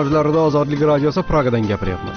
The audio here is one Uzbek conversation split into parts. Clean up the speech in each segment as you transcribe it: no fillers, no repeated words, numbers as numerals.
muhtojlarida Ozodlik radiosi Pragadan gapiryapmiz.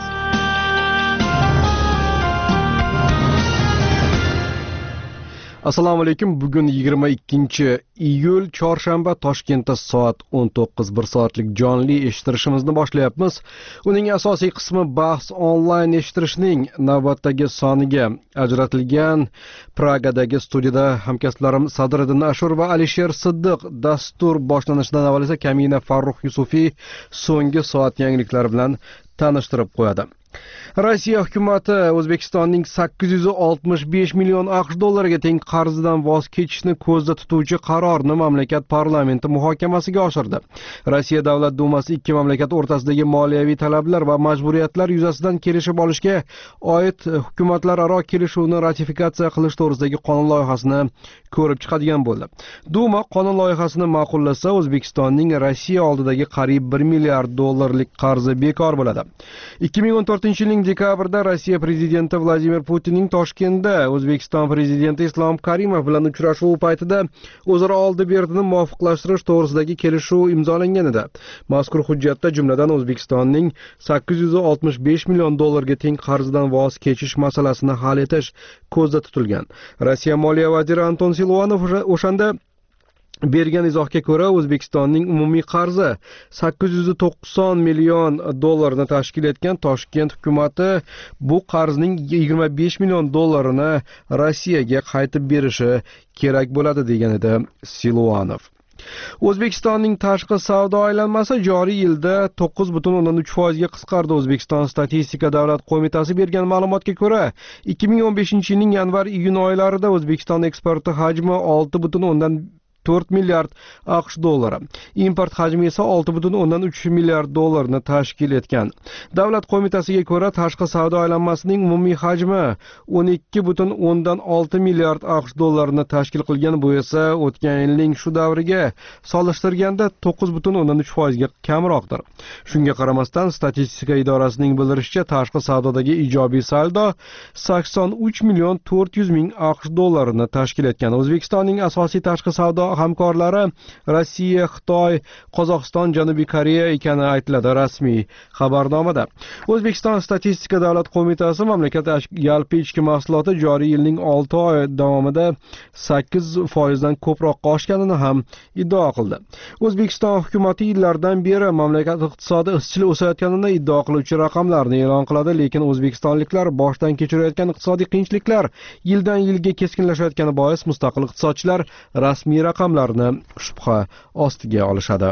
Assalomu alaykum. Bugun 22-iyul chorshanba, Toshkentda soat 19 1 soatlik jonli eshittirishimizni boshlayapmiz. Uning asosiy qismi bahs onlayn eshittirishning navbatdagi soniga ajratilgan. Pragadagi studiyada hamkasblarim Sadriddin Ashur va Alisher Siddiq. Dastur boshlanishidan avval esa Kamina Farruh Yusufiy so'nggi soat yangiliklari bilan tanishtirib qo'yadi. Rossiya hukumati O'zbekistonning 865 million AQSh dollariga teng qarzidan voz kechishni ko'zda tutuvchi qarorni mamlakat parlamenti muhokamasiga oshirdi. Rossiya Davlat dumasi ikki mamlakat o'rtasidagi moliyaviy talablar va majburiyatlar yuzasidan kelishib olishga oid hukumatlararo kelishuvni ratifikatsiya qilish to'g'risidagi qonun loyihasini ko'rib chiqadigan bo'ldi. Duma qonun loyihasini ma'qullasa, O'zbekistonning Rossiya oldidagi qariyb 1 milliard dollarlik qarzi bekor bo'ladi. 2014-yilning dekabrda Rossiya prezidenti Vladimir Putinning Toshkentda O'zbekiston prezidenti Islom Karimov bilan uchrashuvi paytida o'zaro oldi-berdini muvofiqlashtirish to'g'risidagi kelishuv imzolangan edi. Mazkur hujjatda jumladan O'zbekistonning 865 million dollarga teng qarzidan voz kechish masalasini hal etish ko'zda tutilgan. Rossiya moliya vaziri Anton Siluanov o'shanda bergan izohga ko'ra, O'zbekistonning umumiy qarzi 890 million dollarni tashkil etgan. Toshkent hukumati bu qarzning 25 million dollarini Rossiyaga qaytib berishi kerak bo'ladi degan edi Siluanov. O'zbekistonning tashqi savdo aylanmasi joriy yilda 9,3% ga qisqardi. O'zbekiston statistika davlat qo'mitasi bergan ma'lumotga ko'ra, 2015-yilning yanvar-iyun oylarida O'zbekiston eksporti hajmi 6,4 milliard AQSh dollari. Import hajmi esa 6,3 milliard dollarni tashkil etgan. Davlat qo'mitasiga ko'ra, tashqi savdo aylanmasining umumiy hajmi 12,6 milliard AQSh dollarini tashkil qilgan. Bu esa o'tgan yilning shu davriga solishtirganda 9,3% ga kamroqdir. Shunga qaramasdan, statistika idorasining bildirishicha, tashqi savdodagi ijobiy saldo 83 million 400 ming AQSh dollarini tashkil etgan. O'zbekistonning asosiy tashqi savdo hamkorlari Rossiya, Xitoy, Qozog'iston, Janubiy Koreya ekani aytiladi rasmiy xabarnomada. O'zbekiston statistika davlat qo'mitasi mamlakat yalpi ichki mahsuloti joriy yilning 6 oy davomida 8% dan ko'proq oshganini ham iddao qildi. O'zbekiston hukumati yillardan beri mamlakat iqtisodi izchil o'sayotganini iddao qiluvchi raqamlarni e'lon qiladi, lekin o'zbekistonliklar boshdan kechirayotgan iqtisodiy qiyinchiliklar yildan yilga keskinlashayotgani bois mustaqil iqtisodchilar rasmiy raqamlarni shubha ostiga olishadi.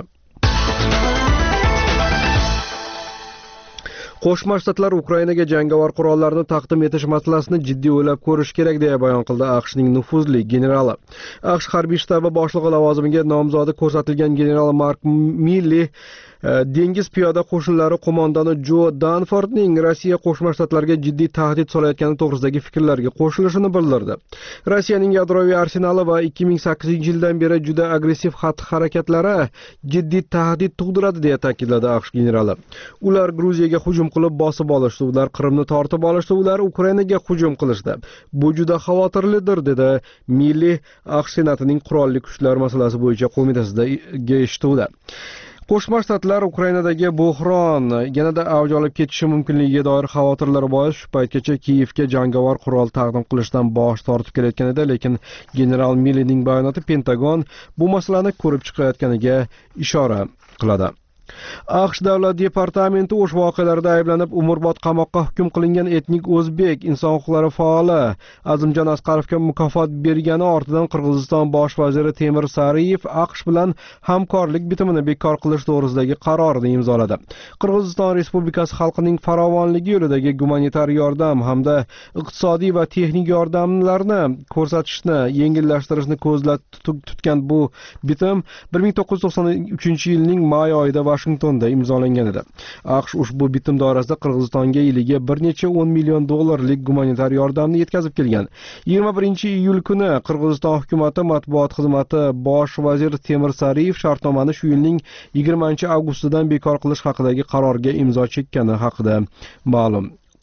Qo'shma Shtatlar Ukrainaga jangovar qurollarni taqdim etish masalasini jiddiy o'ylab ko'rish kerak deya bayon qildi AQShning nufuzli generali. AQSh harbiy shtabi boshlig'i lavozimiga nomzodi ko'rsatilgan general Mark Milley dengiz piyoda qo'shinlari qo'mondoni Jo Danfordning Rossiya Qo'shma Shtatlarga jiddiy tahdid solayotgani to'g'risidagi fikrlarga qo'shilishini bildirdi. Rossiyaning yadroviy arsenali va 2008-yildan beri juda agressiv xatti-harakatlari jiddiy tahdid tug'diradi deya ta'kidladi AQSh generali. Ular Gruziyaga hujum qilib bosib olishdi, ular Qrimni tortib olishdi, ular Ukrainaga hujum qilishdi. Bu juda xavotirlidir, dedi Milliy AQSh senatining qurolli kuchlar masalasi bo'yicha qo'mitasidagi eshituvda. Qo'shma Shtatlar Ukrainadagi buhron yanada avj olib ketishi mumkinligiga doir xavotirlari bois shu paytgacha Kiyevga jangovar qurol taqdim qilishdan bosh tortib kelayotgan edi, lekin general Milleyning bayonoti Pentagon bu masalani ko'rib chiqayotganiga ishora qiladi. AQSh davlat departamenti o'sh voqealarida ayblanib umrbod qamoqqa hukm qilingan etnik o'zbek inson huquqlari faoli Azimjon Asqarovga mukofot bergani ortidan Qirg'iziston bosh vaziri Temir Sariyev AQSh bilan hamkorlik bitimini bekor qilish to'g'risidagi qarorni imzoladi. Qirg'iziston Respublikasi xalqining farovonligi yo'lidagi gumanitar yordam hamda iqtisodiy va texnik yordamlarni ko'rsatishni yengillashtirishni ko'zda tutgan bu bitim 1993-yilning may oyida Washingtonda imzolangan edi. AQSh ushbu bitim doirasida Qirg'izistonga yiliga bir necha 10 million dollarlik gumanitar yordamni yetkazib kelgan. 21-iyul kuni Qirg'iziston hukumati matbuot xizmati bosh vazir Temir Sariyev shartnomani shu yilning 20-avgustidan bekor qilish haqidagi qarorga imzo chekkani haqida ma'lum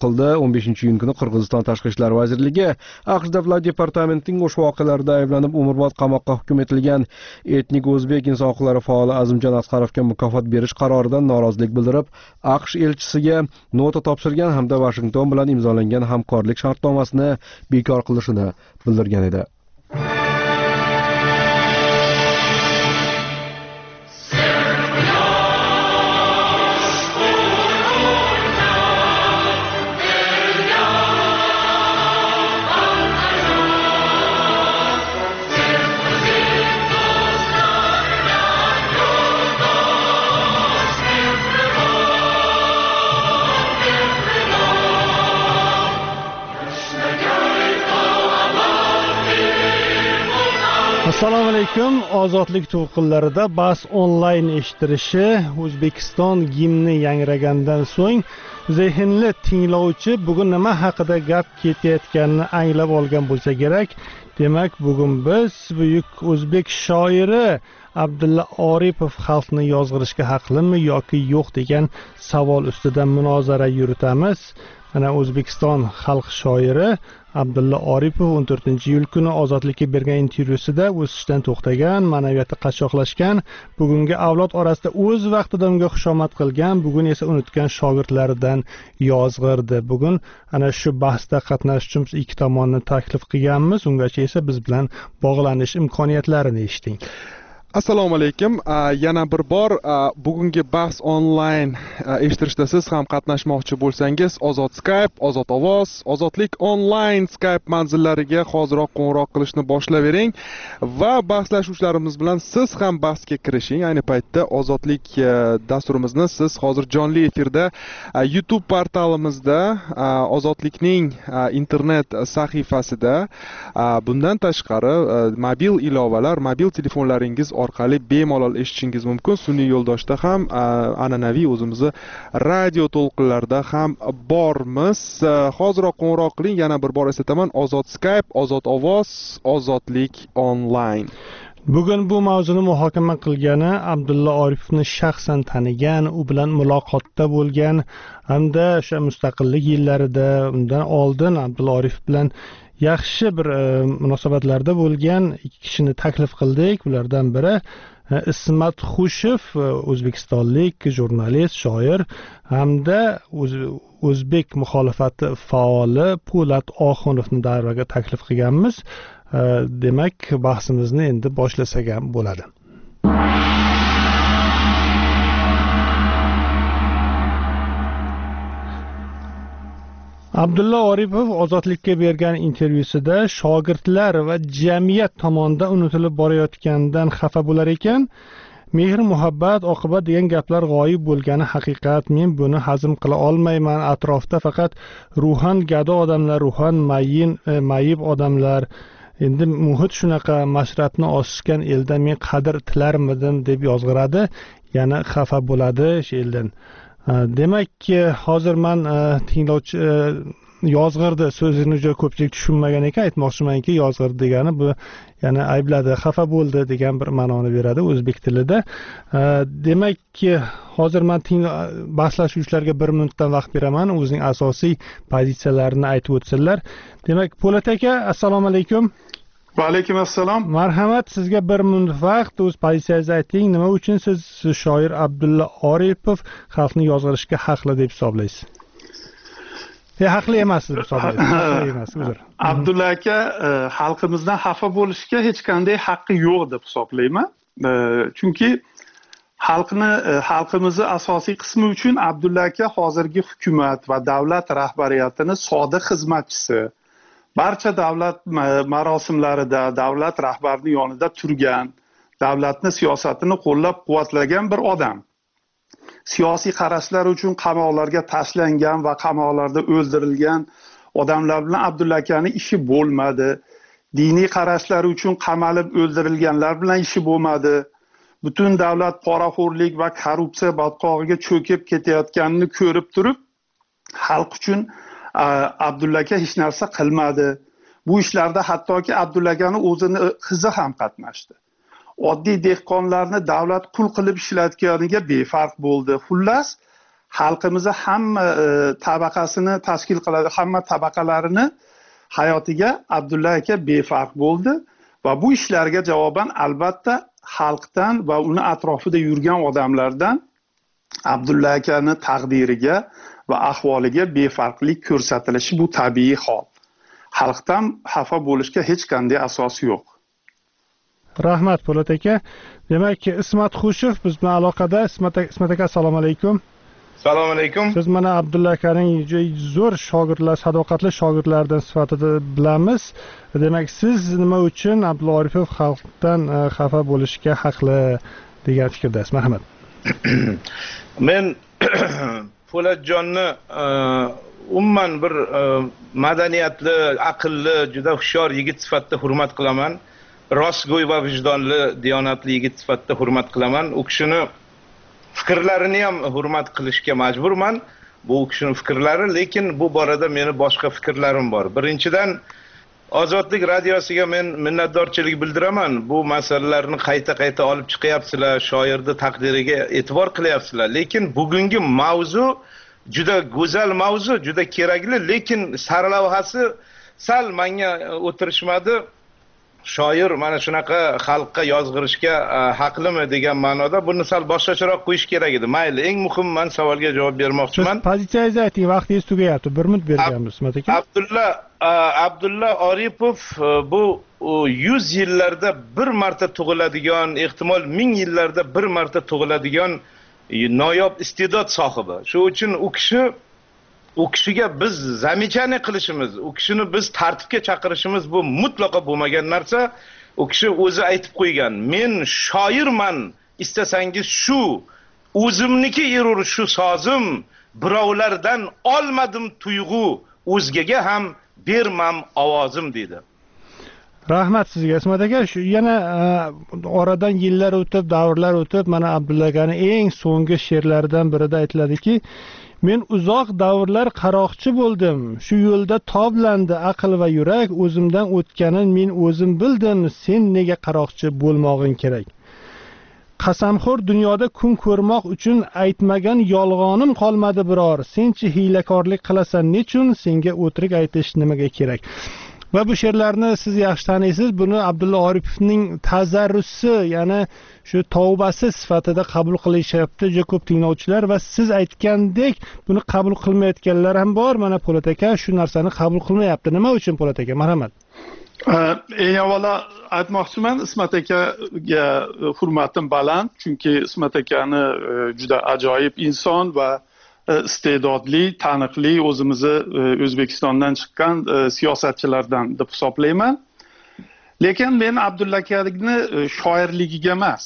qildi. 15-iyun kuni Qirg'iziston Tashqi ishlar vazirligi AQSh Davlat departamentining o'sha vaqialarda ayblanib umrbod qamoqqa hukm etilgan etnik o'zbek inson huquqlari faoli Azimjon Asqarovga mukofot berish qaroridan norozilik bildirib, AQSh elchisiga nota topshirgan hamda Washington bilan imzolangan hamkorlik shartnomasini bekor qilishini bildirgan edi. Assalomu alaykum. Ozodlik to'lqinlarida bas onlayn eshittirishi O'zbekiston gimni yangragandan so'ng zehnli tinglovchi bugun nima haqida gap ketayotganini anglab olgan bo'lsa kerak. Demak, bugun biz buyuk o'zbek shoiri Abdulla Oripov xalqni yozg'irishga haqlimi yoki yo'q degan savol ustida munozara yuritamiz. Mana O'zbekiston xalq shoiri Abdulla Oripov 14-iyul kuni Ozodlikka bergan intervyusida o'sishdan to'xtagan, ma'naviyati qashshoqlashgan, bugungi avlod orasida o'z vaqtida unga xushomad qilgan, bugun esa unutgan shogirdlaridan yozg'irdi. Bugun ana shu bahsda qatnashish uchun ikki tomonni taklif qilganmiz, ungacha esa biz bilan bog'lanish imkoniyatlarini eshiting. Assalomu alaykum. Yana bir bor bugungi bahs onlayn eshittirishda siz ham qatnashmoqchi bo'lsangiz, Ozod Skype, Ozod ovoz, Ozodlik onlayn Skype manzillariga hoziroq qo'ng'iroq qilishni boshlayvering va bahslashuvchilarimiz bilan siz ham bahsga kirishing. Ayni paytda Ozodlik dasturimizni siz hozir jonli efirda YouTube portalimizda, Ozodlikning internet sahifasida, bundan tashqari mobil ilovalar, mobil telefonlaringiz orqali bemalol eshitishingiz mumkin. Sun'iy yo'ldoshda ham, an'anaviy o'zimizni radio to'lqinlarida ham bormiz. Hoziroq qo'ng'iroq qiling. Yana bir bor eslataman, Ozod Skype, Ozod ovoz, Ozodlik onlayn. Bugun bu mavzuni muhokama qilgani Abdulla Oripovni shaxsan tanigan, u bilan muloqotda bo'lgan hamda o'sha mustaqillik yillarida undan oldin Abdulla Oripov bilan yaxshi bir munosabatlarda bo'lgan ikki kishini taklif qildik. Ulardan biri Ismat Xushev, o'zbekistonlik jurnalist, shoir hamda o'zbek muxolifati faoli Po'lat Oxunovni davraga taklif qilganmiz. Demak, bahsimizni endi boshlasak ham bo'ladi. Abdulla Oripov Ozodlikka bergan intervyusida shogirdlar va jamiyat tomonidan unutilib borayotganidan xafa bo'lar ekan. Mehr muhabbat oqibat degan gaplar g'oyib bo'lgani haqiqat. Men buni hazm qila olmayman. Atrofda faqat ruhan gado odamlar, ruhan mayib odamlar. Endi muhit shunaqa, mashrabni osishgan elda men qadr tilarmidim deb yozg'iradi. Yana xafa bo'ladi shu eldan. Demak, hozir men tinglovchi yozg'irdi so'zini juda ko'pchilik tushunmagan ekan. Aytmoqchimanki, yozg'irdi degani bu yana aybladi, xafa bo'ldi degan bir ma'noni beradi o'zbek tilida. Demak, hozir men bahslashuvchilarga 1 minutdan vaqt beraman, o'zining asosiy pozitsiyalarini aytib o'tsinlar. Demak, Po'lat aka, assalomu alaykum. Va alaykum assalom. Marhamat, sizga 1 minut vaqt, o'z pozitsiyangizni ayting. Nima uchun siz shoir Abdulla Oripov xalqni yozg'irishga haqli deb hisoblaysiz? Haqli emas deb hisoblaysiz. Haqli emas, uzr. Abdulla aka xalqimizdan xafa bo'lishga hech qanday haqqi yo'q deb hisoblayman. Chunki xalqimizning asosiy qismi uchun Abdulla aka hozirgi hukumat va davlat rahbariyatining sodiq xizmatchisi. Barcha davlat marosimlarida davlat rahbarining yonida turgan, davlatning siyosatini qo'llab-quvvatlagan bir odam. Siyosiy qarashlari uchun qamoqlarga tashlangan va qamoqlarda o'ldirilgan odamlar bilan Abdulla akaning ishi bo'lmadi. Diniy qarashlari uchun qamalib o'ldirilganlar bilan ishi bo'lmadi. Butun davlat poraxo'rlik va korrupsiya botqog'iga cho'kib ketayotganini ko'rib turib, xalq uchun Abdulla aka hech narsa qilmadi. Bu ishlarda hattoki Abdulla akaning o'zini qizi ham qatnashdi. Oddiy dehqonlarni davlat qul qilib ishlatganiga befarq bo'ldi. Xullas, xalqimizni hamma tabaqasini tashkil qiladi, hamma tabaqalarini hayotiga Abdulla aka befarq bo'ldi va bu ishlarga javoban albatta xalqdan va uni atrofida yurgan odamlardan Abdulla akani taqdiriga va ahvoliga befarqlik ko'rsatilishi bu tabiiy hol. Xalqdan xafa bo'lishga hech qanday asos yo'q. Rahmat Po'lat aka. Demak, Ismat Xushev biz bilan aloqada. Ismat aka, assalomu alaykum. Assalomu alaykum. Siz mana Abdulla akaning zo'r shogirdlar, sadoqatli shogirdlardan sifatida bilamiz. Demak, siz nima uchun Abdulla Oripov xalqdan xafa bo'lishga haqli degan fikrdasiz? Marhamat. Men Po'latjonni umuman bir madaniyatli, aqlli, juda hushyor yigit sifatida hurmat qilaman. Rostgo'y va vijdonli, diyonatli yigit sifatida hurmat qilaman. U kishini fikrlarini ham hurmat qilishga majburman. Bu u kishining fikrlari, lekin bu borada meni boshqa fikrlarim bor. Birinchidan, Ozodlik radiosiga men minnatdorchilik bildiraman. Bu masalalarni qayta olib chiqyapsizlar, shoirning taqdiriga e'tibor qilyapsizlar. Lekin bugungi mavzu juda go'zal mavzu, juda kerakli, lekin sarlavhasi sal menga o'tirishmadi. Shoir mana shunaqa xalqqa yozg'irishga haqlimi degan ma'noda buni sal boshqacharoq qo'yish kerak edi. Mayli, eng muhim men savolga javob bermoqchiman. Siz pozitsiyangizni ayting, vaqtingiz tugayapti. 1 minut berganmiz, Ismat aka. Abdulla Oripov bu 100 yillarda bir marta tug'iladigan, ehtimol 1000 yillarda bir marta tug'iladigan noyob iste'dod sohibi. Shuning uchun u kishiga biz zamechani qilishimiz, u kishini biz tartibga chaqirishimiz bu mutlaqo bo'lmagan narsa. U kishi o'zi aytib qo'ygan. Men shoirman, istasangiz shu, o'zimniki erur shu sozim, birovlardan olmadim tuyg'u, o'zgaga ham bermam ovozim dedi. Rahmat sizga Ismat aka. Shu yana oradan yillar o'tib, davrlar o'tib, mana Abdulla akaning eng so'nggi she'rlaridan birida aytiladiki, men uzoq davrlar qaroqchi bo'ldim. Shu yo'lda toblandi aql va yurak, o'zimdan o'tganin men o'zim bildim. Sen nega qaroqchi bo'lmog'ing kerak? Qasamxo'r dunyoda kun ko'rmoq uchun aytmagan yolg'onim qolmadi biror. Senchi hiylakorlik qilasan nechun? Senga o'tirik aytish nimaga kerak? Va bu she'rlarni siz yaxshi taniysiz. Buni Abdulla Oripovning tazarrusi, ya'ni shu tavbasi sifatida qabul qilishyapti juda ko'p tinglovchilar va siz aytgandek buni qabul qilmayotganlar ham bor. Mana Po'lat aka shu narsani qabul qilmayapti. Nima uchun Po'lat aka? Marhamat. Eng avvalo aytmoqchiman, Ismat akaga hurmatim baland, chunki Ismat akani juda ajoyib inson va iste'dodli, taniqli, o'zimizni O'zbekistondan chiqqan siyosatchilardan deb hisoblayman. Lekin men Abdulla akani shoirligiga emas,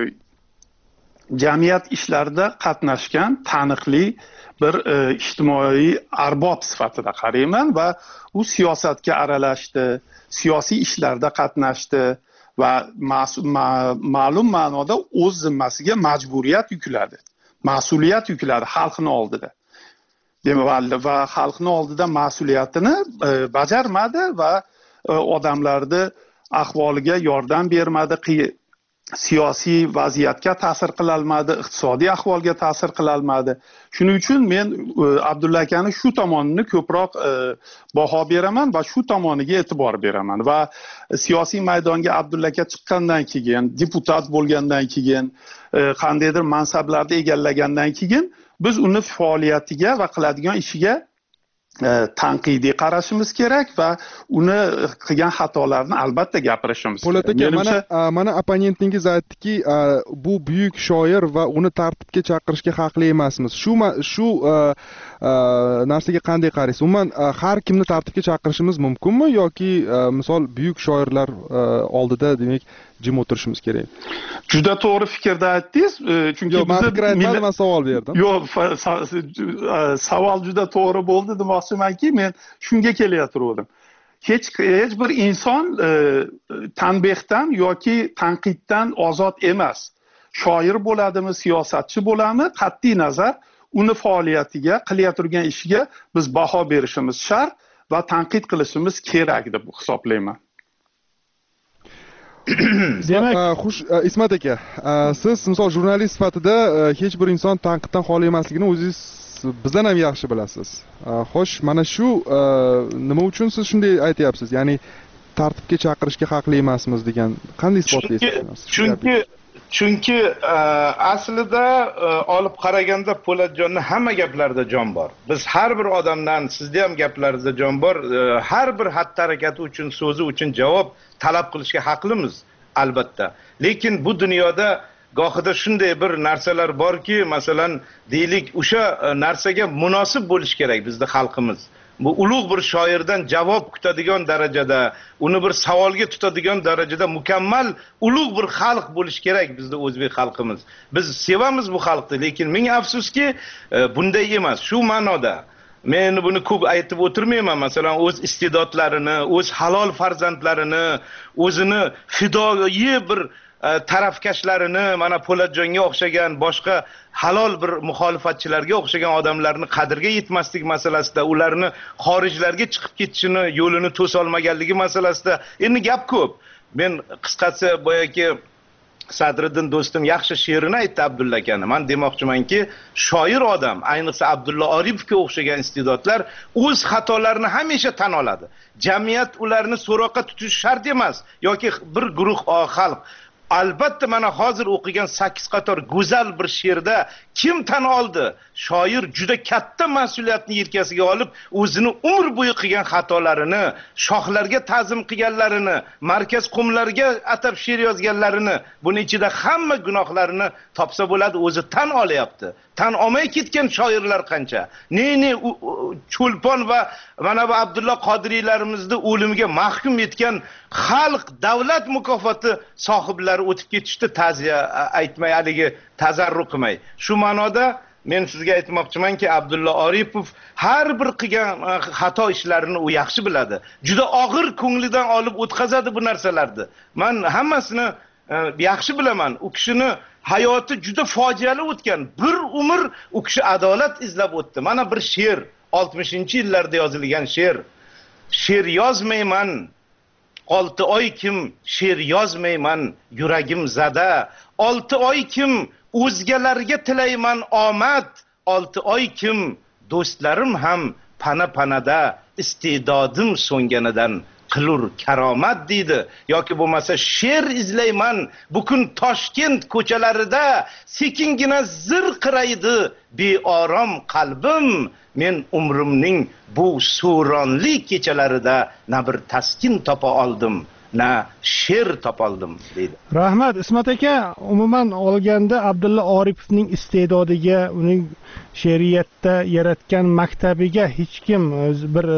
jamiyat ishlarida qatnashgan taniqli bir ijtimoiy arbob sifatida qarayman va u siyosatga aralashdi, siyosiy ishlarda qatnashdi va ma'lum ma'noda o'z zimmasiga majburiyat yukladi. Mas'uliyat yukladi xalqning oldida. Va xalqning oldida mas'uliyatini bajarmadi va odamlarni ahvoliga yordam bermadi, siyosiy vaziyatga ta'sir qila olmadi, iqtisodiy ahvolga ta'sir qila olmadi. Shuning uchun men Abdulla akani shu tomonini ko'proq baho beraman va shu tomoniga e'tibor beraman va siyosiy maydonga Abdulla aka chiqqandan keyin, deputat bo'lgandan keyin, qandaydir mansablarni egallagandan keyin biz uni faoliyatiga va qiladigan ishiga tanqidiy qarashimiz kerak va uni qilgan xatolarni albatta gapirishimiz kerak. Po'lat aka, mana opponentingiz aytdiki, bu buyuk shoir va uni tartibga chaqirishga haqli emasmiz. Shu narsaga qanday qaraysiz? Umuman har kimni tartibga chaqirishimiz mumkinmi yoki misol buyuk shoirlar oldida demak jim o'tirishimiz kerak? Juda to'g'ri fikrda aytdingiz, chunki men savol berdim. Yo'q, savol juda to'g'ri bo'ldi demoqchimanki, men shunga kelyaptim. Hech bir inson tanbehdan yoki tanqiddan ozod emas. Shoir bo'ladimi, siyosatchi bo'ladimi, qat'iy nazar uni faoliyatiga, qilayotgan ishiga biz baho berishimiz shart va tanqid qilishimiz kerak deb hisoblayman. demak xush, Ismat aka, siz misol jurnalist sifatida hech bir inson tanqiddan xoli emasligini o'zingiz bizdan ham yaxshi bilasiz. Xo'sh, mana shu nima uchun siz shunday aytyapsiz? Ya'ni tartibga chaqirishga haqli emasmiz degan qanday isbotlaysiz? Chunki aslida olib qaraganda Po'latjonni hamma gaplarida jon bor. Biz har bir odamdan, sizda ham gaplaringizda jon bor, har bir xatti harakati uchun, so'zi uchun javob talab qilishga haqlimiz, albatta. Lekin bu dunyoda gohida shunday bir narsalar borki, masalan, deylik, o'sha narsaga munosib bo'lish kerak bizning xalqimiz. Bu ulug' bir shoirdan javob kutadigan darajada, uni bir savolga tutadigan darajada mukammal ulug' bir xalq bo'lish kerak bizning o'zbek xalqimiz. Biz sevamiz bu xalqni, lekin ming afsuski bunday emas. Shu ma'noda men buni ko'p aytib o'tirmayman. Masalan, o'z iste'dodlarini, o'z halol farzandlarini, o'zini fidoyi bir tarafkashlarini, mana Po'latjonga o'xshagan boshqa halol bir muxolifatchilarga o'xshagan odamlarni qadriga yetmaslik masalasida, ularni xorijlarga chiqib ketishini yo'lini to'solmaganligi masalasida endi gap ko'p. Men qisqasi boyagi Sadriddin do'stim yaxshi she'rini aytdi Abdulla akani. Men demoqchimanki, shoir odam, ayniqsa Abdulla Oripovga o'xshagan iste'dodlar o'z xatolarini hamisha tan oladi. Jamiyat ularni so'roqqa tutish shart emas yoki bir guruh xalq. Albatta mana hozir o'qigan 8 qator go'zal bir she'rda kim tan oldi? Shoir juda katta mas'uliyatni yelkasiga olib, o'zini umr bo'yi qilgan xatolarini, shohlarga ta'zim qilganlarini, markaz qumlarga atab she'r yozganlarini, buning ichida hamma gunohlarini topsa bo'ladi, o'zi tan olyapti. Tan olmay ketgan shoirlar qancha? Ne Cho'lpon va mana bu Abdulla Qodiriylarimizni o'limga mahkum etgan xalq davlat mukofoti sohiblari o'tib ketishdi, ta'ziya aytmay, haligi tazarru qilmay. Shu ma'noda men sizga aytmoqchimanki, Abdulla Oripov har bir qilgan xato ishlarini u yaxshi biladi. Juda og'ir ko'nglidan olib o'tkazadi bu narsalarni. Men hammasini yaxshi bilaman. U kishini hayoti juda fojiali o'tgan. Bir umr u kishi adolat izlab o'tdi. Mana bir she'r, 60-yillarda yozilgan she'r. She'r yozmayman, 6 oy kim she'r yozmayman, yuragim zada. 6 oy kim o'zgalarga tilayman omad. 6 oy kim do'stlarim ham pana-panada, iste'dodim so'nganidan qilur karomat deydi. Yoki bo'lmasa she'r izlayman, bukun Toshkent ko'chalarida sekingina zirqiraydi beorom qalbim. Men umrimning bu suronli kechalarida na bir taskin topa oldim, na she'r topoldim deydi. Rahmat Ismat aka, umuman olganda Abdulla Oripovning iste'dodiga, uning she'riyatda yaratgan maktabiga hech kim bir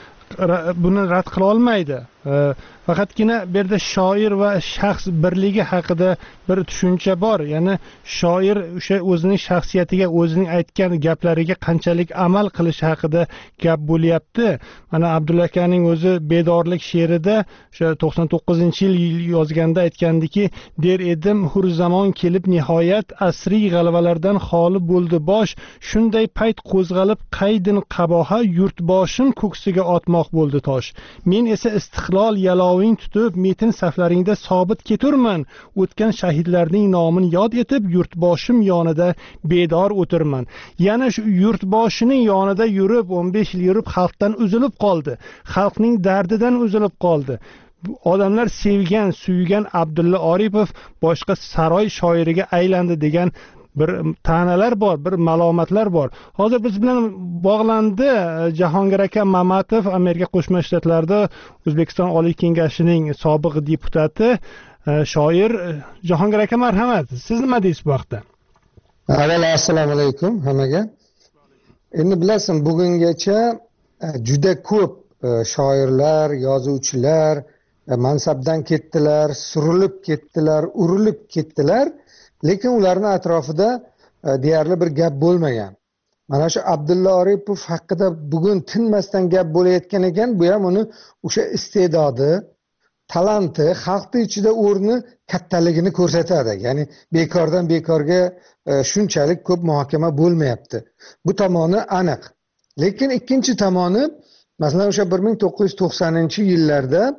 buni rad qila olmaydi. Faqatgina bu yerda shoir va shaxs birligi haqida bir tushuncha bor. Ya'ni shoir o'sha o'zining shaxsiyatiga, o'zining aytgan gaplariga qanchalik amal qilish haqida gap bo'lyapti. Mana Abdulla akaning o'zi bedorlik she'rida o'sha 99-yil yozganda aytgandiki, der edim hur zamon kelib nihoyat, asriy g'alvalardan xoli bo'ldi bosh, shunday payt qo'zg'alib qaydin qaboha, yurtboshim ko'ksiga otmoq bo'ldi tosh. Men esa istiqlol yaloving tutib, metin saflaringda sobit keturman. O'tgan shahidlarning nomini yod etib, yurtboshim yonida bedor o'tirman. Yana shu yurtboshining yonida yurib, 15 yil yurib xalqdan uzilib qoldi. Xalqning dardidan uzilib qoldi. Odamlar sevgan, suygan Abdulla Oripov boshqa saroy shoiriga aylandi degan bir ta'nalar bor, bir malomatlar bor. Hozir biz bilan bog'landi Jahongir aka Mamatov, Amerika Qo'shma Shtatlarida O'zbekiston Oliy Kengashining sobiq deputati, shoir. Jahongir aka, marhamat. Siz nima deysiz bu haqda? Avvalo assalomu alaykum hammaga. Endi bilasan, bugungacha juda ko'p shoirlar, yozuvchilar mansabdan ketdilar, surilib ketdilar, urilib ketdilar. Lekin ularning atrofida deyarli bir gap bo'lmagan. Mana shu Abdulla Oripov haqida bugun tinmasdan gap bo'layotgan ekan, bu ham uni o'sha iste'dodi, talanti, xalqning ichida o'rni kattaligini ko'rsatadi. Ya'ni bekordan bekorga shunchalik ko'p muhokama bo'lmayapti. Bu tomoni aniq. Lekin ikkinchi tomoni, masalan o'sha 1990-yillarda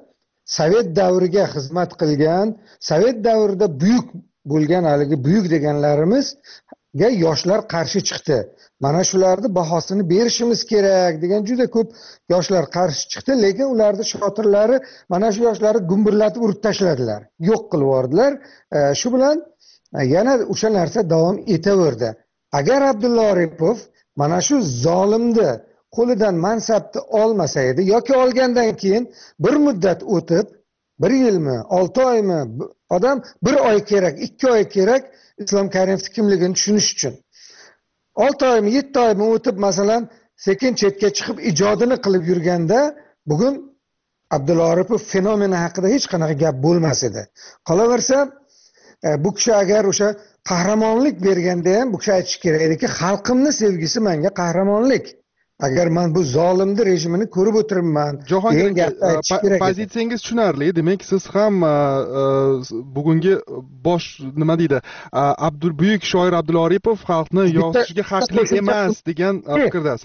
sovet davriga xizmat qilgan, sovet davrida buyuk bo'lgan haligi buyuk deganlarimizga yoshlar qarshi chiqdi. Mana shularni bahosini berishimiz kerak degan juda ko'p yoshlar qarshi chiqdi, lekin ularning shotirlari mana shu yoshlarni gumburlatib urib tashladilar, yo'q qilib yubordilar. Shu bilan yana o'sha narsa davom etaverdi. Agar Abdulla Aripov mana shu zolimni qo'lidan mansabni olmasa edi yoki olgandan keyin bir muddat o'tib, 1 yilmi, 6 oymi, odam 1 oy kerak, 2 oy kerak Islom Karimovning kimligini tushunish uchun. 6 oymi, 7 oymi o'tib masalan sekin chetga chiqib ijodini qilib yurganda bugun Abdulla Aripov fenomeni haqida hech qanaqa gap bo'lmas edi. Qolaversa, bu kishi agar o'sha qahramonlik berganda ham bu kishi aytish kerak ediki, xalqimning sevgisi menga qahramonlik. Agar men bu zolimni rejimini ko'rib o'tiribman degan gapni aytish kerak. Pozitsiyangiz tushunarli. Demak, siz ham bugungi bosh nima deydi? Buyuk shoir Abdulla Aripov xalqni yozishga haqli emas degan fikrdasiz.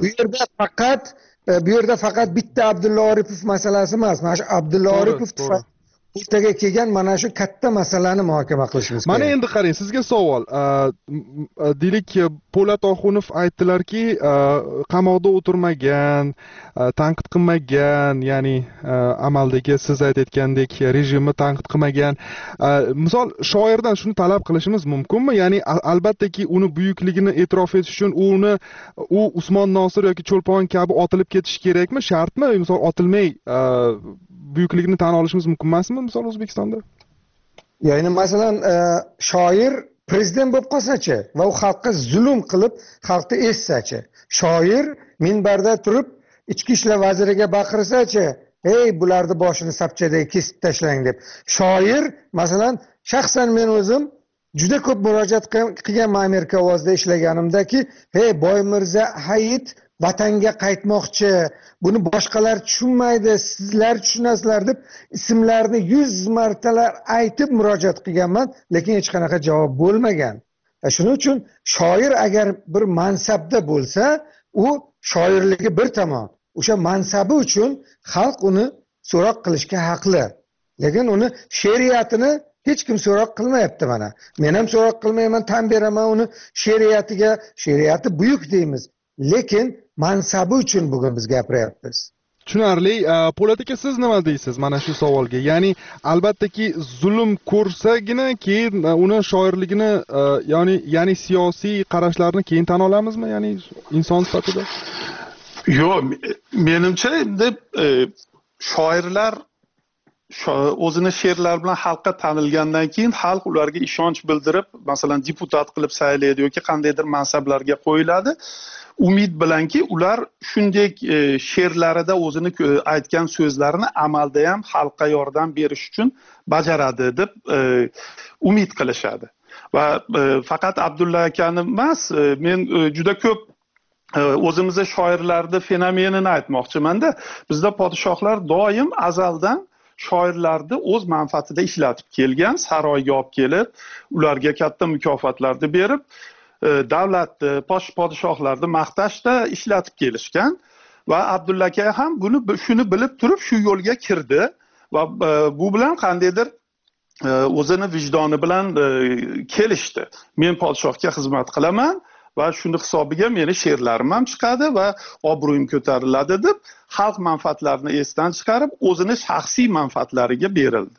Bu yerda faqat bitta Abdulla Aripov masalasi emas. Mana shu Abdulla Aripov o'rtaga kelgan mana shu katta masalani muhokama qilishimiz kerak. Mana endi qarang, sizga savol. Deylik, Po'lat Oxunov aytdilarki, qamoqda o'tirmagan, tanqid qilmagan, ya'ni amaldagi siz aytayotgandek rejimni tanqid qilmagan. Misol shoirdan shuni talab qilishimiz mumkinmi? Ya'ni albattaki uni buyukligini e'tirof etish uchun u Usmon Nosir yoki Cho'lpon kabi otilib ketish kerakmi? Shartmi? Misol otilmay buyukligini tan olishimiz mumkin emasmi misol O'zbekistonda? Ya'ni masalan shoir prezident bo'lib qolsa-chi va u xalqqa zulm qilib xalqni ezsa-chi, shoir minbarda turib ichki ishlar vaziriga baqirsa-chi, "Ey, bularni boshini sapchadagi kesib tashlang" deb. Shoir masalan shaxsan men o'zim juda ko'p murojaat qilganman Amerika ovozida ishlaganimdaki, "Hey, Boymirza Hayit vatanga qaytmoqchi, buni boshqalar tushunmaydi, sizlar tushunasizlar" deb ismlarni 100 martalar aytib murojaat qilganman, lekin hech qanaqa javob bo'lmagan. Shuning uchun shoir agar bir mansabda bo'lsa, u shoirligi bir tomon. O'sha mansabi uchun xalq uni so'roq qilishga haqli. Lekin uni she'riyatini hech kim so'roq qilmayapti mana. Men ham so'roq qilmayman, tan beraman uni she'riyatiga. She'riyati buyuk deymiz. Lekin mansabi uchun bugun biz gapiryapmiz. Tushunarli. Po'lat aka, siz nima deysiz mana shu savolga? Ya'ni albattaki zulm ko'rsagina keyin uni shoirligini, ya'ni siyosiy qarashlarni keyin tan olamizmi? Ya'ni inson sifatida? Yo'q, menimcha endi shoirlar o'zini she'rlar bilan xalqqa tanilgandan keyin xalq ularga ishonch bildirib, masalan deputat qilib saylaydi yoki qandaydir mansablarga qo'yiladi. Umid bilanki ular shunday she'rlarida o'zini aytgan so'zlarini amalda ham xalqqa yordam berish uchun bajaradi deb umid qilishadi. Va faqat Abdulla akani emas, men juda ko'p o'zimizda shoirlarning fenomenini aytmoqchiman-da. Bizda podshohlar doim azaldan shoirlarni o'z manfaatida ishlatib kelgan, saroyga olib kelib, ularga katta mukofotlarni berib, davlatni, podshohlarni maqtashda ishlatib kelishgan va Abdulla aka ham shuni bilib turib shu yo'lga kirdi va bu bilan qandaydir o'zini vijdoni bilan kelishdi. Men podshohga xizmat qilaman va shuni hisobiga meni she'rlarim ham chiqadi va obro'yim ko'tariladi deb xalq manfaatlarini esdan chiqarib o'zini shaxsiy manfaatlariga berildi.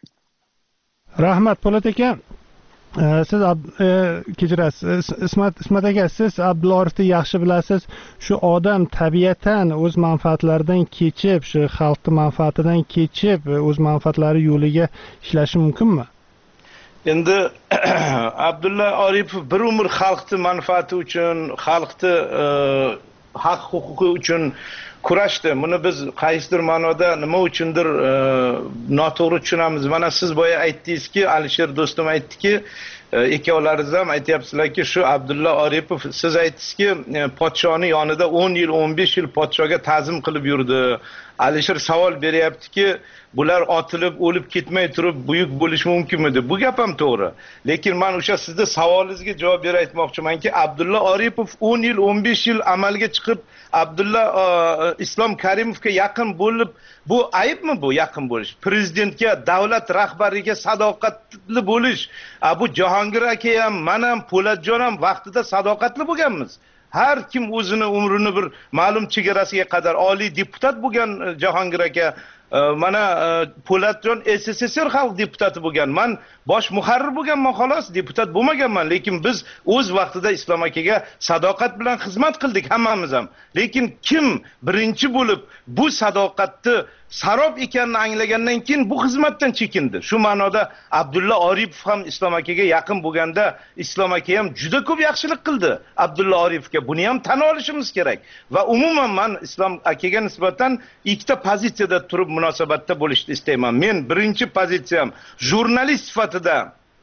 Rahmat Po'lat aka. Siz kechirasiz, Ismat aka, siz Abdulla Arifni yaxshi bilasiz. Shu odam tabiatan o'z manfaatlaridan kechib, shu xalqning manfaatidan kechib, o'z manfaatlari yo'liga ishlashi mumkinmi? Endi Abdulla Aripov bir umr xalqni manfaati uchun, xalqni haq huquqi uchun kurashdi. Buni biz qaysidir ma'noda nima uchundir noto'g'ri tushunamiz. Mana siz boya aytdingizki, Alisher do'stim aytdiki, ikkovlaringiz ham aytyapsizlarki, shu Abdulla Aripov, siz aytdingizki, podshoning yonida 10 yil, 15 yil podshoga ta'zim qilib yurdi. Alisher savol beryaptiki, bular otilib, o'lib ketmay turib buyuk bo'lishi mumkinmidi? Bu gap ham to'g'ri. Lekin men o'sha sizning savolingizga javob berib aytmoqchimanki, Abdulla Oripov 10 yil, 15 yil amalga chiqib, Abdulla Islom Karimovga yaqin bo'lib, bu ayibmi bu yaqin bo'lish? Prezidentga, davlat rahbariga sadoqatli bo'lish. Bu Jahongir aka ham, men ham, Po'latjon ham vaqtida sadoqatli bo'lganmiz. Har kim o'zini umrini bir ma'lum chegarasiga qadar oliy deputat bo'lgan Jahongir aka, mana Po'latjon SSSR xalq deputati bo'lgan. Men bosh muharrir bo'lganman xolos, deputat bo'lmaganman, lekin biz o'z vaqtida Islom akaga sadoqat bilan xizmat qildik hammamiz ham. Lekin kim birinchi bo'lib bu sadoqatni sarob ekanini anglagandan keyin bu xizmatdan chekindi. Shu ma'noda Abdulla Oripov ham Islom akaga yaqin bo'lganda Islom aka ham juda ko'p yaxshilik qildi Abdulla Oripovga. Buni ham tan olishimiz kerak. Va umuman men Islom akaga nisbatan ikkita pozitsiyada turib munosabatda bo'lishni istayman. Men birinchi pozitsiyam jurnalist sifatida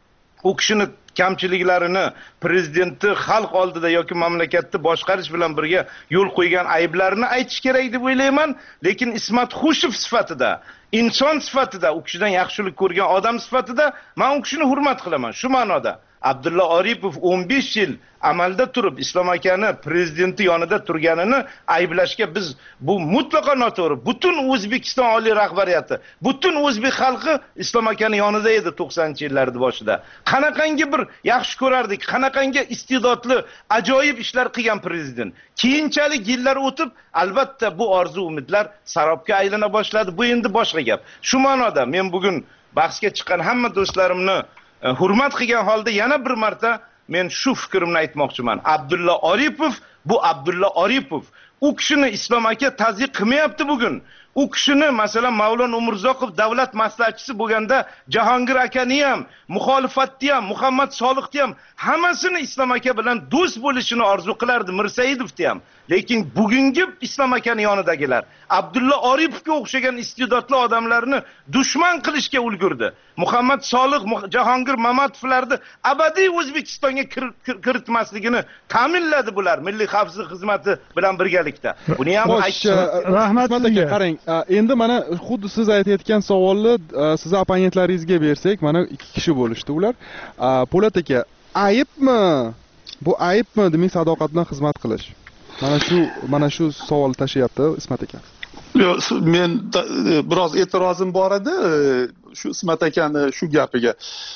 u kishini kamchiliklarini, prezidentni xalq oldida yoki mamlakatni boshqarish bilan birga yo'l qo'ygan ayblarini aytish kerak deb o'ylayman. Lekin Ismat Xushev sifatida, inson sifatida, u kishidan yaxshilik ko'rgan odam sifatida men u kishini hurmat qilaman. Shu ma'noda Abdulla Oripov 15 yil amalda turib Islom akani prezidenti yonida turganini ayblashga biz bu mutlaqo noto'g'ri. Butun O'zbekiston oliy rahbariyati, butun o'zbek xalqi Islom akani yonida edi 90-yillarning boshida. Qanaqangi bir yaxshi ko'rardik, qanaqangi iste'dodli, ajoyib ishlar qilgan prezident. Keyinchalik yillar o'tib, albatta bu orzu umidlar sarobga aylana boshladi. Bu endi boshqa gap. Shu ma'noda men bugun bahsga chiqqan hamma do'stlarimni hurmat qilgan holda yana bir marta men shu fikrimni aytmoqchiman. Abdulla Oripov bu Abdulla Oripov. U kishini Islom aka tazyiq qilmayapti bugun. U kishini masalan Mavlon Umurzoqov davlat maslahatchisi bo'lganda Jahongir akani ham, muxolifatni ham, Muhammad Soliqni ham hammasini Islom aka bilan do'st bo'lishini orzu qilardi, Mirsaidovni ham. Lekin bugungi Islom akani yonidagilar Abdulla Oripovga o'xshagan iste'dodli odamlarni dushman qilishga ulgurdi. Muhammad Soliq, Jahongir Mamatovlarni abadiy O'zbekistonga kiritmasligini ta'minladi bular Milliy xavfsizlik xizmati bilan birgalikda. Buni ham rahmat sizga. Qarang, endi mana xuddi siz aytayotgan savolni siz opponentlaringizga bersak, mana ikki kishi bo'lishdi ular. Po'lat aka, ayibmi? Bu ayibmi demak sadoqat bilan xizmat qilish? Mana shu savol tashlayapti Ismat aka. Yo'q, men biroz e'tirozim bor edi shu Ismat akani shu gapiga.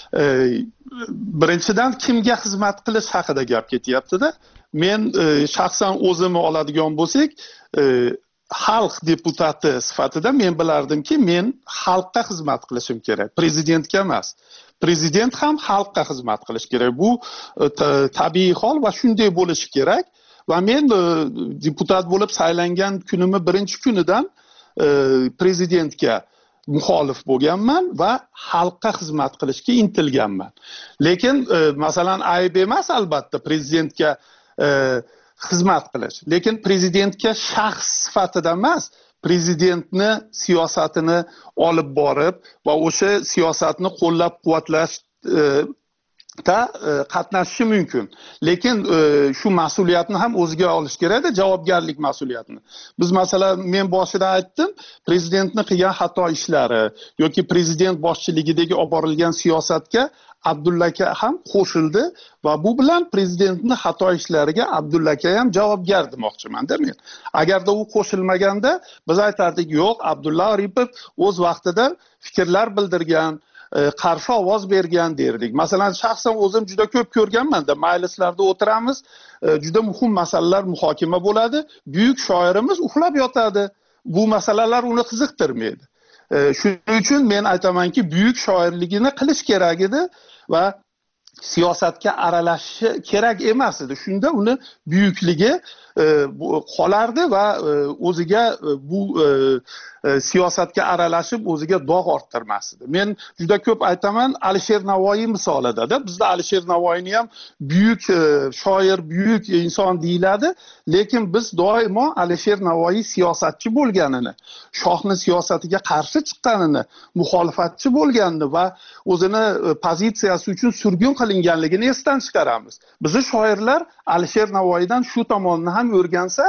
Birinchidan kimga xizmat qilish haqida gap ketyapti-da. Men shaxsan o'zimni oladigan bo'lsak, xalq deputati sifatida men bilardimki, men xalqqa xizmat qilishim kerak, prezidentga emas. Prezident ham xalqqa xizmat qilish kerak. Bu tabiiy hol va shunday bo'lishi kerak. Va men deputat bo'lib saylangan kunimni birinchi kunidan prezidentga muxolif bo'lganman va xalqqa xizmat qilishga intilganman. Lekin masalan ayb emas albatta prezidentga xizmat qilish. Lekin prezidentga shaxs sifatida emas, prezidentni siyosatini olib borib va o'sha siyosatni qo'llab-quvvatlash qatnashishi mumkin. Lekin shu mas'uliyatni ham o'ziga olish kerak-da, javobgarlik mas'uliyatini. Biz masalan men boshida aytdim, prezidentning qilgan xato ishlari yoki prezident boshchiligidagi olib borilgan siyosatga Abdulla aka ham qo'shildi va bu bilan prezidentning xato ishlariga Abdulla aka ham javobgar demoqchiman-da men. Agarda u qo'shilmaganda biz aytardik, yo'q, Abdulla Oripov o'z vaqtida fikrlar bildirgan, qarshi ovoz bergan derdik. Masalan, shaxsan o'zim juda ko'p ko'rganman-da, majlislarda o'tiramiz, juda muhim masalalar muhokama bo'ladi, buyuk shoirimiz uxlab yotadi. Bu masalalar uni qiziqtirmaydi. Shuning uchun men aytamanki, buyuk shoirligini qilish kerak edi va siyosatga aralashishi kerak emas edi. Shunda uni buyukligi qolardi va o'ziga bu siyosatga aralashib o'ziga dog' orttirmas edi. Men juda ko'p aytaman Alisher Navoiy misolida-da. Bizda Alisher Navoiyni ham buyuk shoir, buyuk inson deyiladi, lekin biz doimo Alisher Navoiy siyosatchi bo'lganini, shohning siyosatiga qarshi chiqqanini, muxolifatchi bo'lganini va o'zini pozitsiyasi uchun surgun qilinganligini esdan chiqaramiz. Bizning shoirlar Alisher Navoiydan shu tomonni ham o'rgansa,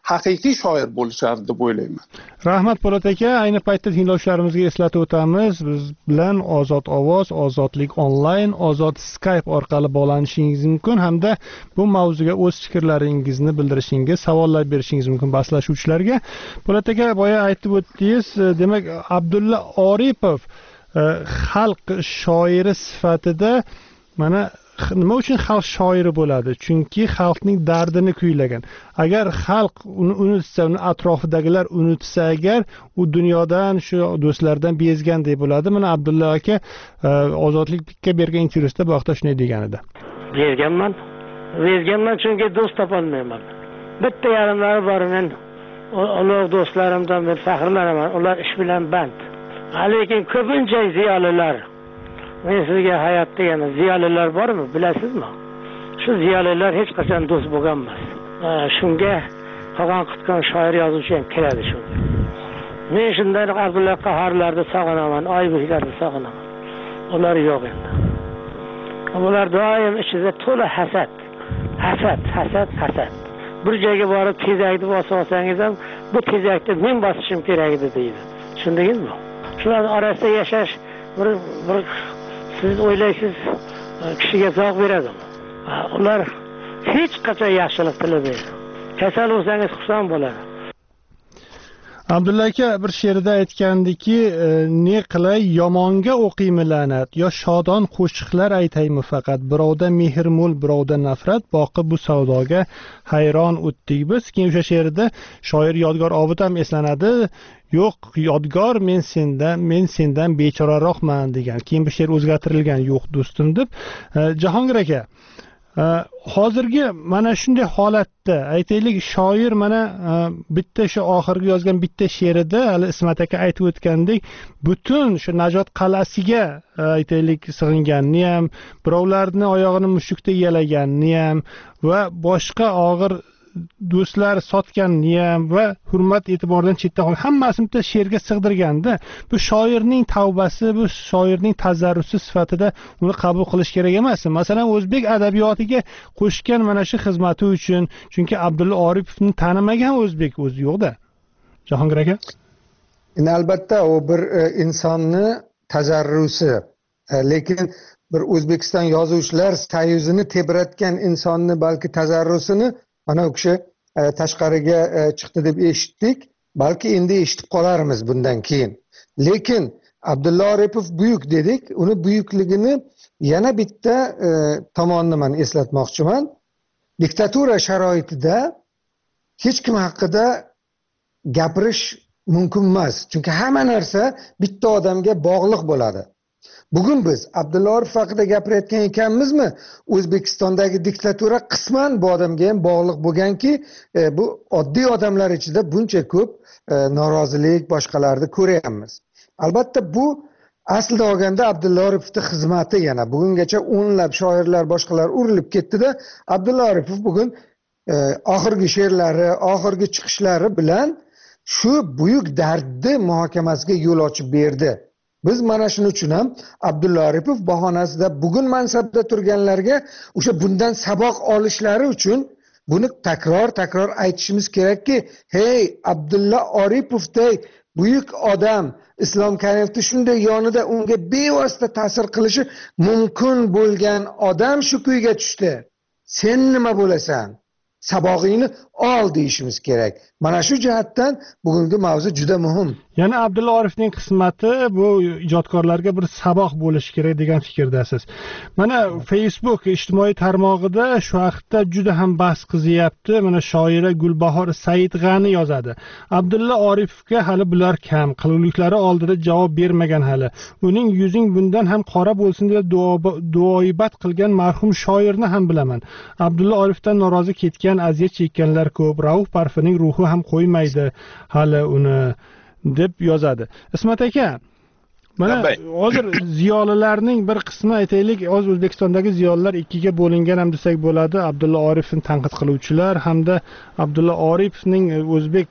haqiqiy shoir bo'lishardi deb o'ylayman. Rahmat Po'lat aka, ayni paytda tinglovchilarimizga eslatib o'tamiz, biz bilan Ozod ovoz, Ozodlik onlayn, Ozod Skype orqali bog'lanishingiz mumkin hamda bu mavzuga o'z fikrlaringizni bildirishingiz, savollar berishingiz mumkin bahslashuvchilarga. Po'lat aka, boya aytib o'tdingiz, demak Abdulla Oripov xalq shoiri sifatida mana nima uchun xalq shoiri bo'ladi? Chunki xalqning dardini kuylagan. Agar xalq uni unutsa, uni atrofidagilar unutsa agar, u dunyodan, shu do'stlardan bezgandek bo'ladi. Mana Abdulla aka Ozodlikka bergan intervyusida bu haqda shunday degan edi. Bezganman chunki do'st topolmayman. Bitta yarimlari bor, men ulug' do'stlarimdan men faxrlanaman. Ular ish bilan band. Lekin ko'pincha ziyolilar, men sizga hayot degani ziyolilar bormi, bilasizmi? Shu ziyolilar hech qachon do'st bo'lgan emas. Shunga qolgan qutgan shoir yozuvchi ham kiradi shunga. Men shunday Abdulla Qahorlarni sog'inaman, Oybeklarni sog'inaman. Ular yo'q endi. Ular doim ichida to'la hasad. Bir joyga borib tezakni bosib olsangiz ham, bu tezakni men bosishim kerak edi deydi. Tushundingizmi? Shular orasida yashash bir siz o'ylaysiz kishiga zavq beradimi? Ular hech qachon yaxshilik tilamaydi. Kasal bo'lsangiz xursand bo'ladi. Abdulla aka bir she'rida aytgandiki, ne qilay yomonga o'qiymi la'nat, yo shodon qo'shiqlar aytaymi faqat, birovda mehr mo'l, birovda nafrat, boqib bu savdoga hayron o'tdik biz. Keyin o'sha she'rida shoir Yodgor Obid ham eslanadi. Yo'q, Yodgor, men sendan bechoraroqman degan. Keyin bu she'r o'zgartirilgan, yo'q do'stim deb. Jahongir aka, hozirgi mana shunday holatda aytaylik, shoir mana bitta shu oxirgi yozgan bitta she'rida hali Ismat aka aytib o'tgandek, butun shu Najot qal'asiga aytaylik sig'inganni ham, birovlarni oyog'ini mushukda yalaganni ham va boshqa og'ir do'stlar sotganni ham va hurmat e'tibordan chetda qolgan hammasini bitta she'rga sig'dirganda, bu shoirning tavbasi, bu shoirning tazarrusi sifatida uni qabul qilish kerak emasmi? Masalan, o'zbek adabiyotiga qo'shgan mana shu xizmati uchun, chunki Abdulla Oripovni tanimagan o'zbek o'zi yo'q-da. Jahongir aka? Albatta u bir insonni tazarrusi, lekin bir O'zbekiston yozuvchilar soyuzini tebratgan insonni balki tazarrusini ana u kishi tashqariga chiqdi deb eshitdik, balki endi eshitib qolarmiz bundan keyin. Lekin Abdulla Oripov buyuk dedik, uni buyukligini yana bitta tomonni men eslatmoqchiman. Diktatura sharoitida hech kim haqida gapirish mumkin emas, chunki hamma narsa bitta odamga bog'liq bo'ladi. Bugun biz Abdulla Oripov haqida gapirayotgan ekanmizmi? O'zbekistondagi diktatura qisman bu odamga ham bog'liq bo'lganki, bu oddiy odamlar ichida buncha ko'p norozilik boshqalarni ko'ryapmiz. Albatta bu aslida olganda Abdulla Oripovning xizmati yana bugungacha o'nlab shoirlar boshqalar urilib ketdi-da, Abdulla Oripov bugun oxirgi she'rlari, oxirgi chiqishlari bilan shu buyuk dardni muhokamasiga yo'l ochib berdi. Biz mana shuning uchun ham Abdulla Oripov bahonasida bugun mansabda turganlarga o'sha bundan saboq olishlari uchun buni takror aytishimiz kerakki, hey, Abdulla Oripovday buyuk odam, Islom Karimovning shunday yonida unga bevosita ta'sir qilishi mumkin bo'lgan odam shu kuyga tushdi. Sen nima bo'lasan? Sabog'ingni ol deyishimiz kerak. Mana shu jihatdan bugungi mavzu juda muhim. Yana Abdulla Oripovning qismati bu ijodkorlarga bir saboq bo'lishi kerak degan fikrdasiz. Mana Facebook ijtimoiy tarmog'ida shu vaqtda juda ham bahs qizyapti. Mana shoira Gulbahor Said G'ani yozadi. Abdulla Oripovga hali bular kam, qiluvliklari oldida javob bermagan hali. Uning yuzing bundan ham qora bo'lsin deb duoibat qilgan marhum shoirni ham bilaman. Abdulla Oripovdan norozi ketgan, aziyat chekkanlar ko'p. Rauf Parfining ruhi ham qo'ymaydi hali uni deb yozadi. Ismat aka, mana hozir ziyolilarning bir qismi aytaylik, hozir O'zbekistondagi ziyolilar ikkiga bo'lingan ham desak bo'ladi. Abdulla Oripovni tanqid qiluvchilar hamda Abdulla Oripovning o'zbek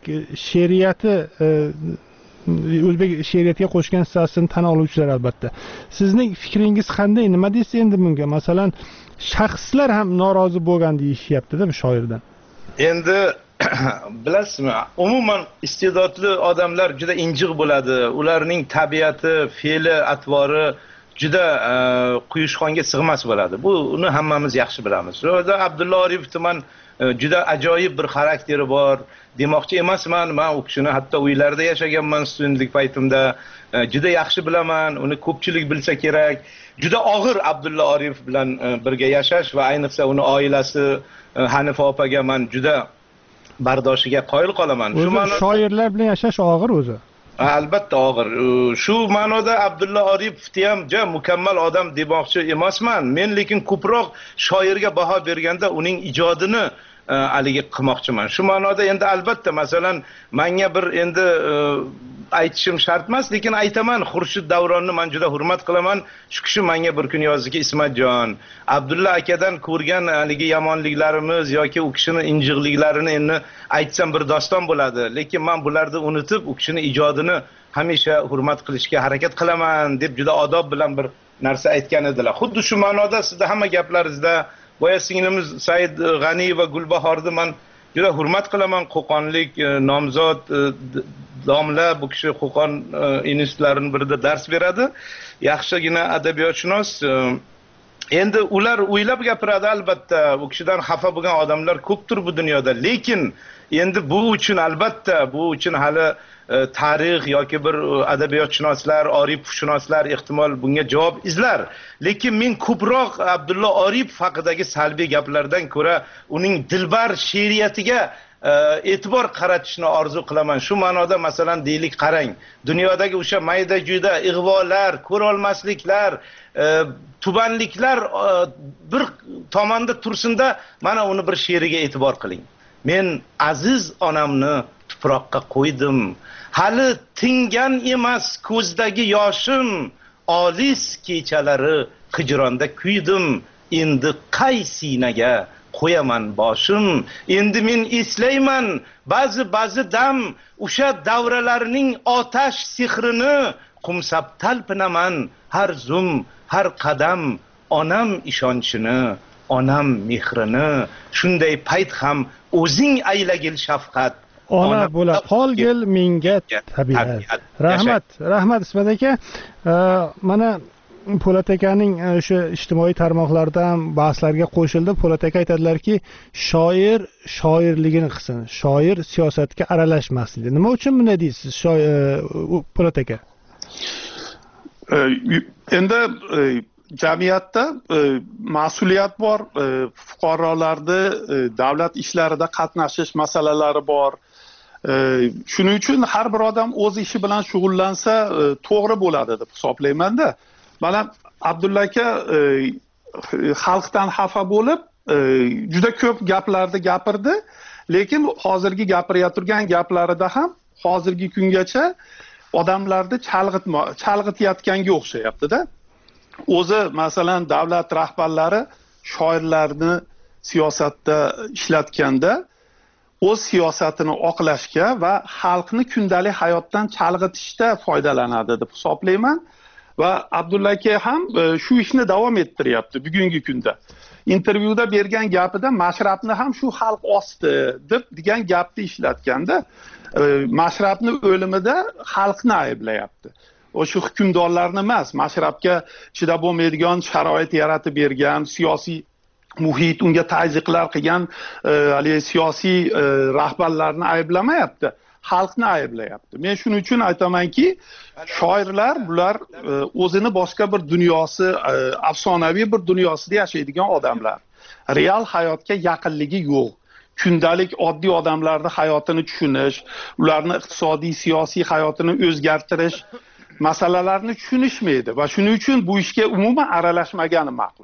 she'riyatiga qo'shgan hissasini tan oluvchilar albatta. Sizning fikringiz qanday? Nima deysiz endi bunga? Masalan, shaxslar ham norozi bo'lgan deyishyapti-da bu shoirdan. Endi bilasizmi, umuman iste'dodli odamlar juda injiq bo'ladi. Ularning tabiati, fe'li, atvori juda quyushqonga sig'mas bo'ladi. Buni hammamiz yaxshi bilamiz. Ro'da Abdulla Oripovni man juda ajoyib bir xarakteri bor demoqchi emasman. Men u kishini hatto uylarda yashaganman studentlik paytimda. Juda yaxshi bilaman, uni ko'pchilik bilsa kerak. Juda og'ir Abdulla Oripov bilan birga yashash va ayniqsa uni oilasi Hanifa opaga men juda bardoshiga qoyil qolaman. Shu ma'noda shoirlar bilan yashash og'ir o'zi. Albatta og'ir. Shu ma'noda Abdulla Oripovni ham juda mukammal odam demoqchi emasman. Men lekin ko'proq shoirga baho berganda uning ijodini haligi qilmoqchiman. Shu ma'noda endi albatta masalan menga bir endi aytishim shart emas, lekin aytaman, Xurshid Davronni men juda hurmat qilaman. Shu kishi menga bir kun yozdiki, Ismatjon, Abdulla akadan ko'rgan haligi yomonliklarimiz yoki u kishining injiqliklarini endi aytsam bir doston bo'ladi, lekin men bularni unutib, u kishining ijodini hamisha hurmat qilishga harakat qilaman deb juda odob bilan bir narsa aytgan edilar. Xuddi shu ma'noda sizda hamma gaplaringizda boya singlimiz Said G'aniy va Gulbahorni men juda hurmat qilaman. Qo'qonlik nomzod domla, bu kishi Qo'qon institutlarining birida dars beradi. Yaxshigina adabiyotshunos. Endi ular o'ylab gapiradi albatta. Bu kishidan xafa bo'lgan odamlar ko'pdir bu dunyoda, lekin endi bu uchun albatta bu uchun hali tarix yoki bir adabiyotshunoslar, Oripovshunoslar ehtimol bunga javob izlar. Lekin men ko'proq Abdulla Oripov haqidagi salbiy gaplardan ko'ra uning dilbar she'riyatiga e'tibor qaratishni orzu qilaman. Shu ma'noda masalan deylik, qarang, dunyodagi o'sha mayda juda ig'volar, ko'ra olmasliklar, tubanliklar bir tomonda tursinda, mana uni bir she'riga e'tibor qiling. Men aziz onamni tuproqqa qo'ydim, hali tingan emas ko'zdagi yoshim, olis kechalari hijronda kuydim, endi qay sinaga qo'yaman boshim, endi men eslayman ba'zi dam o'sha davralarning otash sehrini, qumsab talpinaman har zum har qadam onam ishonchini, onam mehrini, shunday payt ham o'zing aylagil shafqat, ona bo'la qolgil menga tabiat. Rahmat Ismat aka. Mana Po'lat akaning o'sha ijtimoiy tarmoqlardan bahslarga qo'shildi. Po'lat aka aytadilarki, shoir shoirligini qilsin, shoir siyosatga aralashmasin. Nima uchun bunday deysiz, Po'lat aka? Endi jamiyatda mas'uliyat bor, fuqarolarni davlat ishlarida qatnashish masalalari bor. Shuning uchun har bir odam o'z ishi bilan shug'ullansa to'g'ri bo'ladi deb hisoblayman-da. Mana Abdulla aka xalqdan xafa bo'lib juda ko'p gaplarni gapirdi, lekin hozirgi gapirayotgan gaplarida ham hozirgi kungacha odamlarni chalg'itayotganga o'xshayapti-da. O'zi masalan davlat rahbarlari shoirlarni siyosatda ishlatganda o'z siyosatini oqlashga va xalqni kundalik hayotdan chalg'itishda foydalanadi deb hisoblayman. Va Abdulla aka ham shu ishni davom ettiryapti bugungi kunda. Intervyuda bergan gapida Mashrabni ham shu xalq osdi degan gapni ishlatganda, Mashrabni o'limida xalqni ayblayapti. O'sha hukmdorlarni emas, Mashrabga chidab bo'lmaydigan sharoit yaratib bergan, siyosiy muhit, unga tazyiqlar qilgan siyosiy rahbarlarni ayblamayapti, xalqni ayblayapti. Men shuning uchun aytamanki, shoirlar bular o'zini boshqa bir dunyosi, afsonaviy bir dunyosida yashaydigan odamlar. Real hayotga yaqinligi yo'q. Kundalik oddiy odamlarning hayotini tushunish, ularning iqtisodiy, siyosiy hayotini o'zgartirish masalalarini tushunishmaydi va shuning uchun bu ishga umuman aralashmagani ma'qul.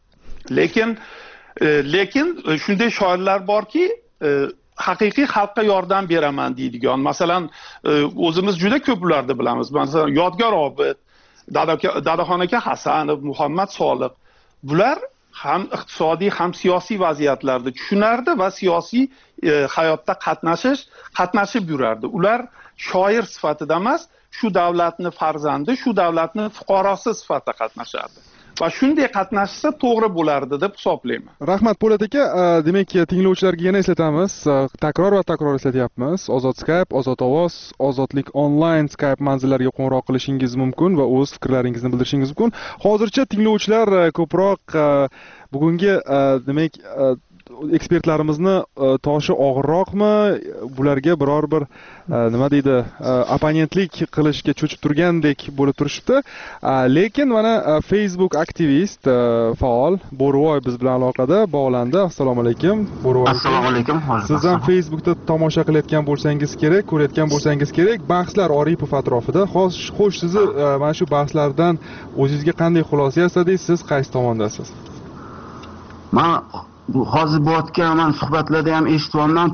Lekin shunday shoirlar borki, haqiqiy xalqqa yordam beraman deydigan. Masalan, o'zimiz juda ko'p ularni bilamiz. Masalan, Yodgor Obid, Dadaxon aka Hasanov, Muhammad Soliq. Bular ham iqtisodiy, ham siyosiy vaziyatlarni tushunardi va siyosiy hayotda qatnashib yurardi. Ular shoir sifatida emas, shu davlatni farzandi, shu davlatni fuqarosi sifatida qatnashardi. va shunday qatnashsa to'g'ri bo'lardi deb hisoblayman. Rahmat Po'lat aka, demak tinglovchilarga yana eslatamiz, takror va takror eslatyapmiz. Ozod Skype, Ozod ovoz, Ozodlik onlayn Skype manzillariga qo'ng'iroq qilishingiz mumkin va o'z fikrlaringizni bildirishingiz mumkin. Hozircha tinglovchilar ko'proq bugungi demak ekspertlarimizni toshi og'irroqmi, bularga biror bir nima deydi, opponentlik qilishga cho'chib turgandek bo'lib turishibdi. Lekin mana Facebook aktivist faol Bo'rivoy biz bilan aloqada bog'landi. Assalomu alaykum Bo'rivoy. Assalomu alaykum. Siz ham Facebookda tomosha qilayotgan bo'lsangiz kerak, ko'rayotgan bo'lsangiz kerak, bahslar Oripov atrofida. Xo'sh, sizni mana shu bahslardan o'zingizga qanday xulosa yasadingiz? Siz qaysi tomondasiz? Men hozir bo'layotgan suhbatlarda ham eshityapman.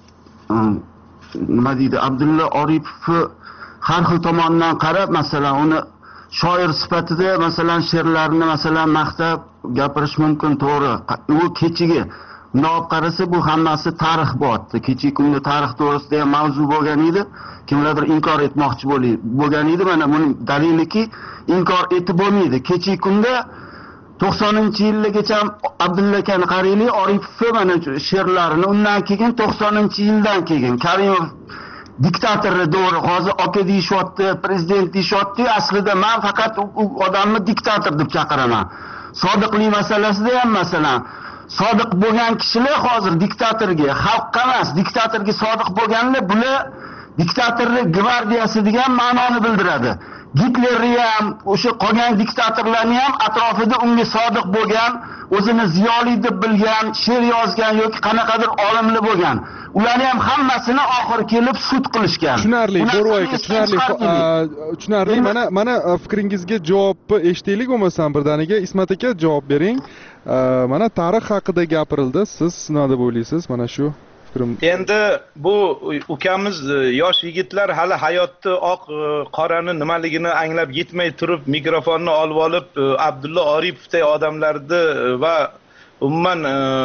Nima deydi, Abdulla Oripovni har xil tomonidan qarab, masalan, uni shoir sifatida, masalan, she'rlarini masalan maqtab gapirish mumkin, to'g'ri. U kechigi bundoq qarasa, bu hammasi tarix bo'lyapti. Kechagi kunda tarix to'g'risida ham mavzu bo'lgan edi. Kimlardir inkor etmoqchi bo'lgan edi. Mana buning daliliki inkor etib bo'lmaydi. Kechagi kunda 90-yilgacha Abdulla akani qaraylik, Oripov mana she'rlarini, undan keyin 90-yildan keyin Karimov diktatorni to'g'ri, hozir aka deyishyapti, prezident deyishyapti. Aslida men faqat u odamni diktator deb chaqiraman. Sodiqlik masalasida ham masalan, sodiq bo'lgan kishilar hozir diktatorga, xalqqa emas, diktatorga sodiq bo'lganlar, bular diktatorlik gvardiyasi degan ma'noni bildiradi. Gitlerni ham, o'sha qolgan diktatorlarni ham atrofida unga sodiq bo'lgan, o'zini ziyoli deb bilgan, she'r yozgan yoki qanaqadir olimli bo'lgan. Ularni ham hammasini oxir kelib sud qilishgan. Tushunarli, Bo'rivoy aka, tushunarli. Mana fikringizga javobni eshitaylik bo'lmasam birdaniga. Ismat aka javob bering. Mana tarix haqida gapirildi. Siz nima deb o'ylaysiz? Mana shu endi bu ukamiz yosh yigitlar hali hayotni oq qorani nimaligini anglab yetmay turib mikrofonni olib olib Abdulla Oripovday odamlarni va umuman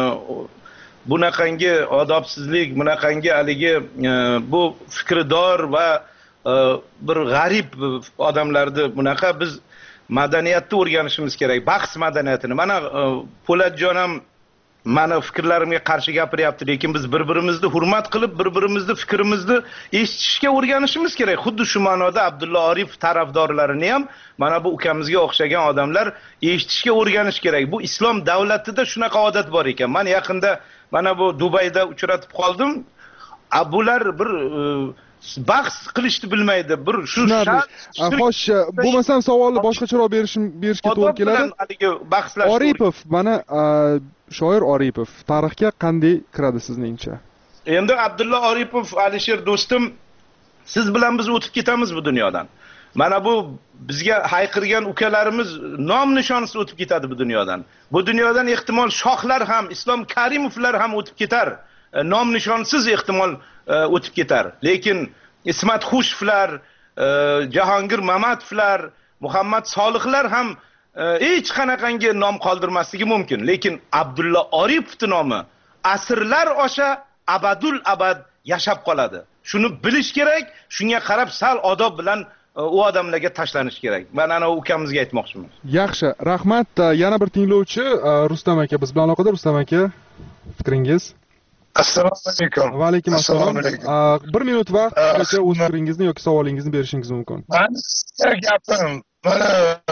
bunaqangi odobsizlik, bunaqangi haligi bu fikrdor va bir g'arib odamlarni bunaqa biz madaniyatni o'rganishimiz kerak, bahs madaniyatini. Mana Po'latjon ham mana fikrlarimga qarshi gapiryapti, lekin biz bir-birimizni hurmat qilib, bir-birimizni fikrimizni eshitishga o'rganishimiz kerak. Xuddi shu ma'noda Abdulla Oripov tarafdorlarini ham mana bu ukamizga o'xshagan odamlar eshitishga o'rganish kerak. Bu islom davlatida shunaqa odat bor ekan. Men yaqinda mana bu Dubayda uchratib qoldim. Bular bir bahs qilishni bilmaydi. Bir shu xo'sh, bo'lmasam savolni boshqacharoq berishga to'g'ri keladi. Oripov, mana shoir Oripov tarixga qanday kiradi sizningcha? Endi Abdulla Oripov, Alisher do'stim, siz bilan biz o'tib ketamiz bu dunyodan. Mana bu bizga hayqirgan ukalarimiz nom nishonsiz o'tib ketadi bu dunyodan. Bu dunyodan ehtimol shohlar ham, Islom Karimovlar ham o'tib ketar. Nom nishonsiz ehtimol o'tib ketar. Lekin Ismat Xushevlar, Jahongir Mamatovlar, Muhammad Solihlar ham hech qanaqangi nom qoldirmasligi mumkin. Lekin Abdulla Oripovning nomi asrlar osha abadul abad yashab qoladi. Shuni bilish kerak, shunga qarab sal odob bilan u odamlarga tashlanish kerak. Men ana ukamizga aytmoqchiman. Yaxshi, rahmat. Yana bir tinglovchi Rustam aka biz bilan aloqada. Rustam aka, fikringiz? Assalomu alaykum. Va alaykum assalom. 1 minut vaqtgacha o'z fikringizni yoki savolingizni berishingiz mumkin. Men gapim mana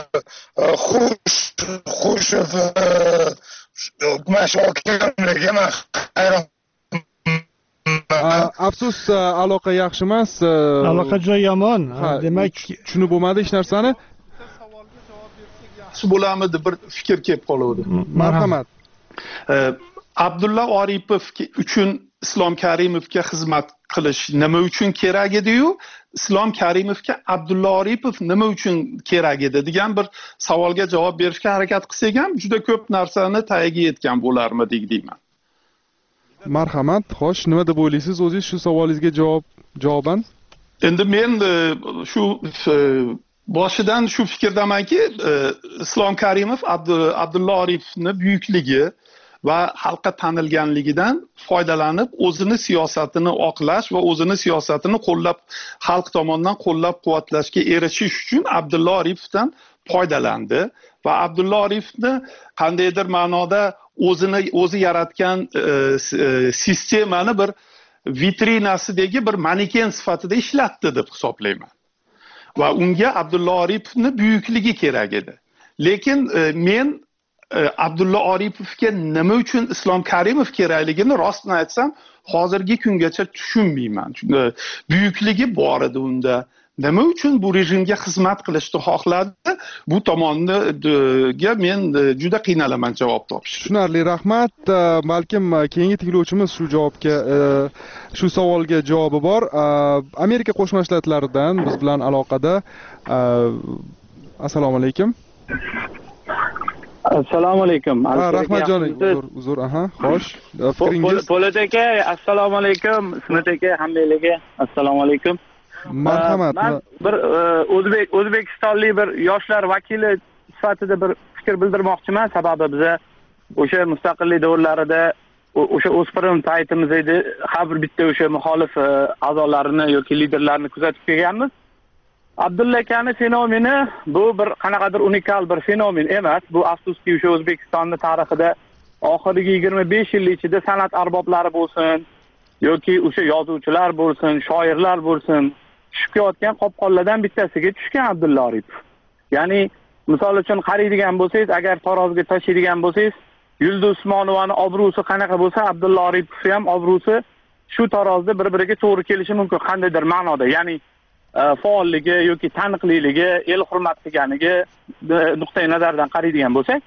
Xushev mashg'ulotlarga men hayron. Afsus, aloqa yaxshi emas. Aloqa joy yomon. Demak, tushunib bo'lmadi hech narsani. Savolga javob bersak yaxshi bo'lamidi, bir fikr kelib qoluvdi. Marhamat. Abdulla Oripov uchun Islom Karimovga xizmat qilish nima uchun kerak edi-yu, Islom Karimovga Abdulla Oripov nima uchun kerak edi degan bir savolga javob berishga harakat qilsak ham juda ko'p narsani tagiga yetgan bo'larmidik deyman. Marhamat. Xo'sh, nima deb o'ylaysiz o'zingiz shu savolingizga javoban? Endi men shu boshidan shu fikrdamanki, Islom Karimov Abdulla Oripovni buyukligi va xalqqa tanilganligidan foydalanib o'zini siyosatini oqlash va o'zini siyosatini xalq tomonidan qo'llab-quvvatlashga erishish uchun Abdulla Oripovdan foydalandi va Abdulla Oripovni qandaydir ma'noda o'zi yaratgan sistemani bir vitrinasidagi bir maneken sifatida ishlatdi deb hisoblayman. Va unga Abdulla Oripovni buyukligi kerak edi. Lekin men Abdulla Oripovga nima uchun Islom Karimov kerakligini rostini aytsam, hozirgi kungacha tushunmayman. Buyukligi bor edi unda. Nima uchun bu rejimga xizmat qilishni xohladi? Bu tomoniga men juda qiynalaman javob topishga. Tushunarli, rahmat. Balkim keyingi tinglovchimiz shu savolga javobi bor. Amerika Qo'shma Shtatlaridan biz bilan aloqada. Assalomu alaykum. Assalomu alaykum. Rahmatjon, uzr, xo'sh. Fikringiz? Po'lat aka, assalomu alaykum. Ismat aka, hammalarga assalomu alaykum. Marhamat. Men bir O'zbekistonlik bir yoshlar vakili sifatida bir fikr bildirmoqchiman. Sababi biza o'sha mustaqillik davrlarida o'sha o'spirin paytimiz edi, har bitta o'sha muxolif a'zolarini yoki liderlarini kuzatib kelganmiz. Abdulla akani fenomeni bu bir qanaqadir unikal bir fenomen emas. Bu afsuski o'sha O'zbekistonning tarixida oxirgi 25 yil ichida san'at arboblari bo'lsin yoki o'sha yozuvchilar bo'lsin, shoirlar bo'lsin, tushib kelayotgan qopqonlardan bittasiga tushgan Abdulla Oripov. Ya'ni misol uchun qaraydigan bo'lsangiz, agar tarozga tashlaydigan bo'lsangiz, Yulduz Usmonovani obro'si qanaqa bo'lsa, Abdulla Oripov ham obro'si shu tarozda bir-biriga to'g'ri kelishi mumkin qandaydir ma'noda. Ya'ni faolligi yoki taniqliligi, el hurmat qilganligi nuqtai nazardan qaraydigan bo'lsak,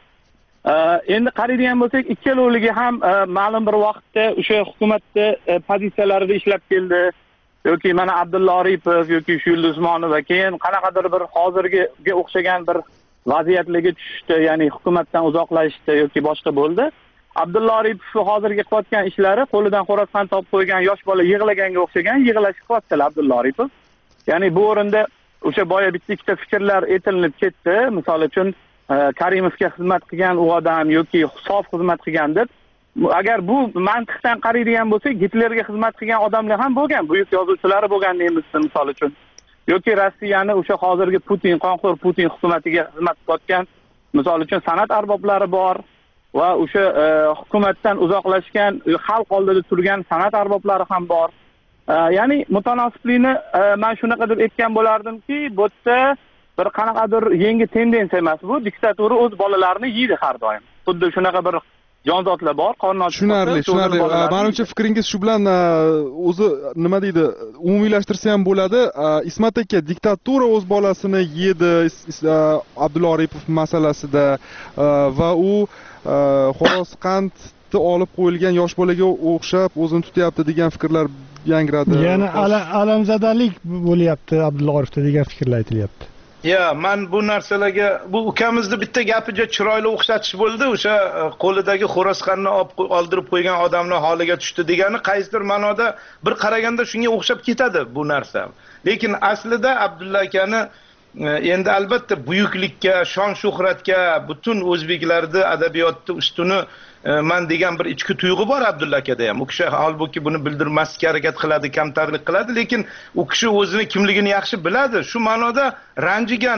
endi qaraydigan bo'lsak, ikkalovligi ham ma'lum bir vaqtda o'sha hukumatda pozitsiyalarida ishlab keldi. Yoki mana Abdulla Oripov yoki Yulduz Usmonova keyin qanaqadir bir hozirgiga o'xshagan bir vaziyatlarga tushdi, ya'ni hukumatdan uzoqlashdi yoki boshqa bo'ldi. Abdulla Oripov hozirgi qilayotgan ishlari qo'lidan xo'rozqand topib qo'ygan yosh bola yig'laganga o'xshagan yig'lashib qilyaptilar Abdulla Oripov. Ya'ni bu o'rinda o'sha boya bitta fikrlar aytilib ketdi. Misol uchun Karimovga xizmat qilgan u odam yoki sof xizmat qilgan deb. Agar bu mantiqdan qaraydigan bo'lsak, Gitlerga xizmat qilgan odamlar ham bo'lgan, buyuk yozuvchilari bo'lgan deymiz misol uchun. Yoki Rossiyani o'sha hozirgi qonxo'r Putin hukumatiga xizmat qilayotgan misol uchun san'at arboblari bor va o'sha hukumatdan uzoqlashgan, xalq oldida turgan san'at arboblari ham bor. Ya'ni mutanosiblikni men shunaqa deb aytgan bo'lardimki, bu yerda bir qanaqadir yangi tendensiya emas bu, diktatura o'z bolalarini yeydi har doim. Xuddi shunaqa bir jonzotlar bor, qorni ochib. Tushunarli. Menimcha fikringiz shu bilan o'zi nima deydi, umumiylashtirsa ham bo'ladi. Ismat aka, diktatura o'z bolasini yedi Abdulla Oripov masalasida va u xo'rozqandni olib qo'yilgan yosh bolaga o'xshab o'zini tutyapti degan fikrlar yangradi. Ya'ni alamzadalik bo'lyapti Abdulla Oripovda degan fikrlar aytilyapti. Men bu narsalarga, bu ukamizni bitta gapiga chiroyli o'xshatish bo'ldi. O'sha qo'lidagi xo'rozqanni oldirib qo'ygan odamning holiga tushdi degani qaysidir ma'noda bir qaraganda shunga o'xshab ketadi bu narsa. Lekin aslida Abdulla akani endi albatta buyuklikka, shon shuhratga, butun o'zbeklarning adabiyotda ustuni men degan bir ichki tuyg'u bor Abdulla akada ham. U kishi holbuki buni bildirmaslikka harakat qiladi, kamtarlik qiladi, lekin u kishi o'zini kimligini yaxshi biladi. Shu ma'noda ranjigan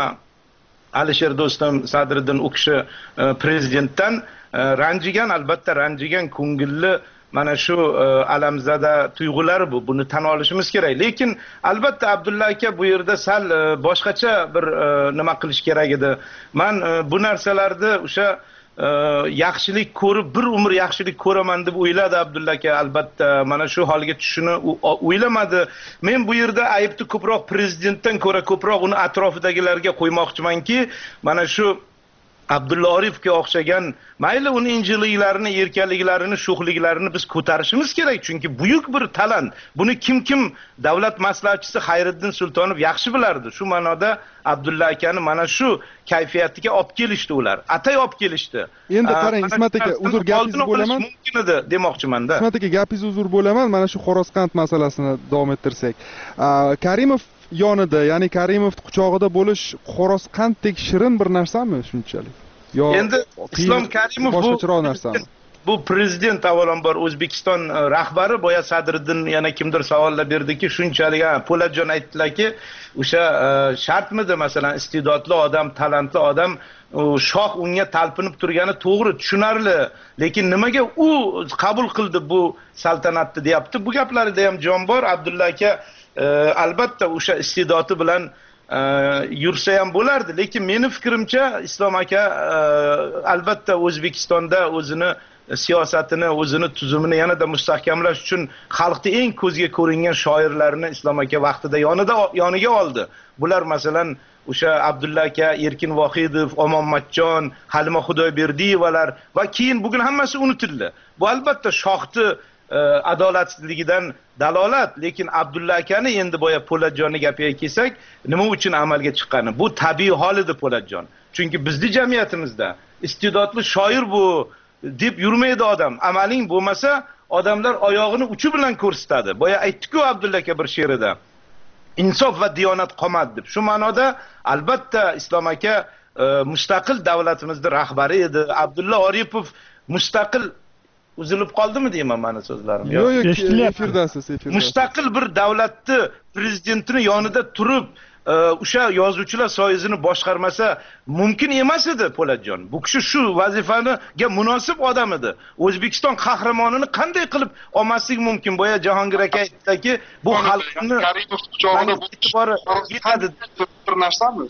Alisher Do'stum Sadriddin u kishi prezidentdan ranjigan, albatta ranjigan ko'ngilli mana shu alamzada tuyg'ular bu. Buni tan olishimiz kerak. Lekin albatta Abdulla aka bu yerda sal boshqacha bir nima qilish kerak edi. Men bu narsalarni o'sha yaxshilik ko'rib, bir umr yaxshilik ko'raman deb o'yladi Abdulla aka. Albatta mana shu holga tushishini o'ylamadi. Men bu yerda aybni ko'proq prezidentdan ko'ra ko'proq uni atrofidagilarga qo'ymoqchimanki, mana shu Abdulla Oripovga o'xshagan mayli uni injiliklarini, erkanliklarini, sho'xliklarini biz ko'tarishimiz kerak, chunki buyuk bir talant. Buni kim davlat maslahatchisi Xayriddin Sultonov yaxshi bilardi. Shu ma'noda Abdulla akani mana shu kayfiyatiga olib kelishdi ular. Atay olib kelishdi. Endi qarang, Ismat aka, uzr gapingiz bo'laman. Mumkin edi demoqchiman-da. Ismat aka, gapingiz uzr bo'laman. Mana shu xo'rozqand masalasini davom ettirsak. Karimov yonida, ya'ni Karimov quchog'ida bo'lish xo'rozqanddek shirin bir narsami shunchalik? Yo, endi Islom Karimov boshqacharoq narsami? bu prezident avvalambor O'zbekiston rahbari boya Sadriddin yana kimdir savollar berdiki, shunchalik Po'latjon aytdilarki, o'sha shartmidi masalan iste'dodli odam, talantli odam shoh unga talpinib turgani to'g'ri, tushunarli, lekin nimaga u qabul qildi bu saltanatni deyapti. Bu gaplarida ham jon bor. Abdulla aka albatta o'sha iste'dodi bilan yursa ham bo'lardi, lekin meni fikrimcha Islom aka albatta O'zbekistonda o'zini siyosatini, o'zini tuzumini yanada mustahkamlash uchun xalqda eng ko'zga ko'ringan shoirlarni Islom aka vaqtida yoniga oldi. Bular masalan o'sha Abdulla aka, Erkin Vohidov, Omonmatjon, Halima Xudoyberdiyevalar va keyin bugun hammasi unutildi. Bu albatta shohni adolatsizligidan dalolat, lekin Abdulla akani endi boya Po'latjonni gapiga kelsak, nima uchun amalga chiqqani? Bu tabiiy hol edi Po'latjon. Chunki bizning jamiyatimizda iste'dodli shoir bu deb yurmaydi odam. Amaling bo'lmasa, odamlar oyog'ini uchi bilan ko'rsatadi. Boya aytdi-ku Abdulla aka bir she'rida. Insof va diyonat qomat deb. Shu ma'noda albatta Islom aka mustaqil davlatimizning rahbari edi. Abdulla Oripov mustaqil uzilib qoldimi deyman meni so'zlarim. Yo'q, efirdasiz. Mustaqil bir davlatni prezidentini yonida turib, o'sha yozuvchilar soyasini boshqarmasa mumkin emas edi Po'latjon. Bu kishi shu vazifaniga munosib odam edi. O'zbekiston qahramonini qanday qilib olmaslik mumkin? Boya Jahongir aka aytdiki, bu xalqni Karimov quchog'ida e'tibori yetadi bir narsami?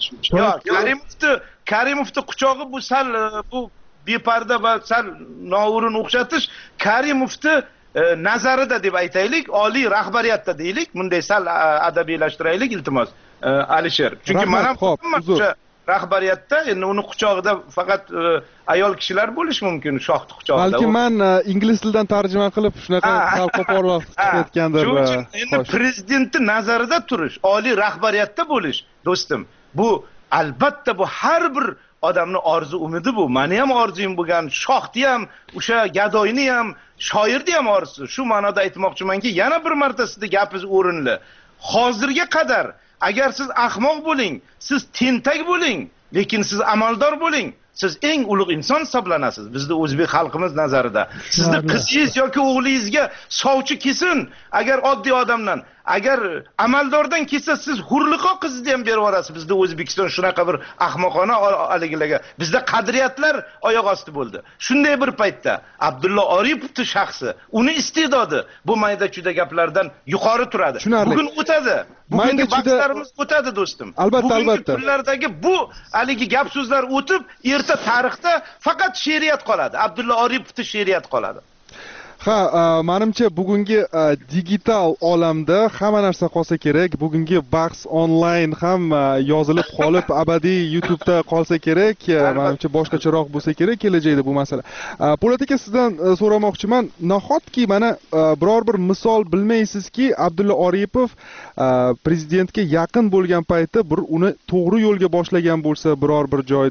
Yo'q, Karimovning quchog'i bu sal bu beparda va sal noo'rin o'xshatish Karimovni nazarida deb aytaylik, oliy rahbariyatda deylik, bunday sal adabiylashtiraylik iltimos Alisher. Chunki mana o'sha rahbariyatda endi uni quchog'ida faqat ayol kishilar bo'lish mumkin, shohning quchog'ida. Balki men ingliz tilidan tarjima qilib shunaqa qalqoporroq chiqayotgandir. Shuning uchun endi prezidentning nazarida turish, oliy rahbariyatda bo'lish, do'stim, bu albatta bu har bir odamni orzu umidi bu. Meni ham orzum bo'lgan, shohni ham, o'sha gadoyni ham, shoirni ham orzusi. Shu ma'noda aytmoqchimanki, yana bir marta sizning gapingiz o'rinli. Hozirga qadar agar siz ahmoq bo'ling, siz tentak bo'ling, lekin siz amaldor bo'ling, siz eng ulug' inson hisoblanasiz bizning o'zbek xalqimiz nazarida. Sizni qizingiz yoki o'g'lingizga sovchi kelsin, agar oddiy odamdan, agar amaldordan kelsa siz hurliqo qizni ham berib yuborasiz. Bizda O'zbekiston shunaqa bir ahmoqona aligilarga, bizda qadriyatlar oyoq osti bo'ldi. Shunday bir paytda Abdulla Oripovning shaxsi, uni iste'dodi bu mayda-chuda gaplardan yuqori turadi. Bugun o'tadi. Bugungi bahslarimiz o'tadi do'stim. Albatta. Kunlardagi bu haligi gap so'zlar o'tib, erta tarixda faqat she'riyat qoladi. Abdulla Oripovning she'riyat qoladi. Ha, menimcha bugungi digital olamda hamma narsa qolsa kerak. Bugungi bahs onlayn ham yozilib qolib, abadiy YouTube'da qolsa kerak. Menimcha boshqacharoq bo'lsa kerak kelajakda bu masala. Po'lat aka, sizdan so'ramoqchiman, nahotki mana biror bir misol bilmaysizki, Abdulla Oripov prezidentga yaqin bo'lgan paytda bir uni to'g'ri yo'lga boshlagan bo'lsa, biror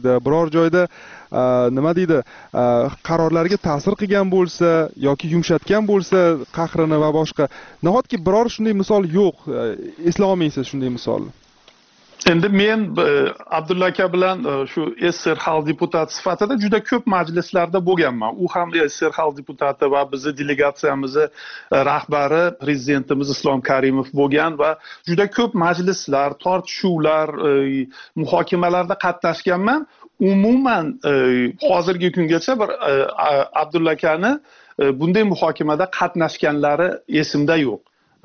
joyda nima deydi, qarorlarga ta'sir qilgan bo'lsa yoki yumshatgan bo'lsa qahrini va boshqa. Nahotki biror shunday misol yo'q, eslolmaysiz shunday misolni? Endi men Abdulla aka bilan shu SSR xalq deputati sifatida juda ko'p majlislarda bo'lganman. U ham SSR xalq deputati va bizning delegatsiyamizni rahbari prezidentimiz Islom Karimov bo'lgan va juda ko'p majlislar, tortishuvlar, muhokamalarda qatnashganman. Umuman hozirgi kungacha bir Abdulla akani bunday muhokamada qatnashganlari esimda yo'q.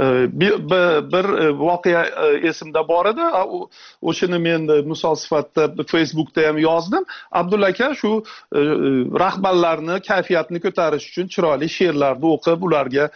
Bir voqea esimda bor edi. O'shani men misol sifatida Facebookda ham yozdim. Abdulla aka shu rahbarlarni kayfiyatini ko'tarish uchun chiroyli she'rlarni o'qib, ularga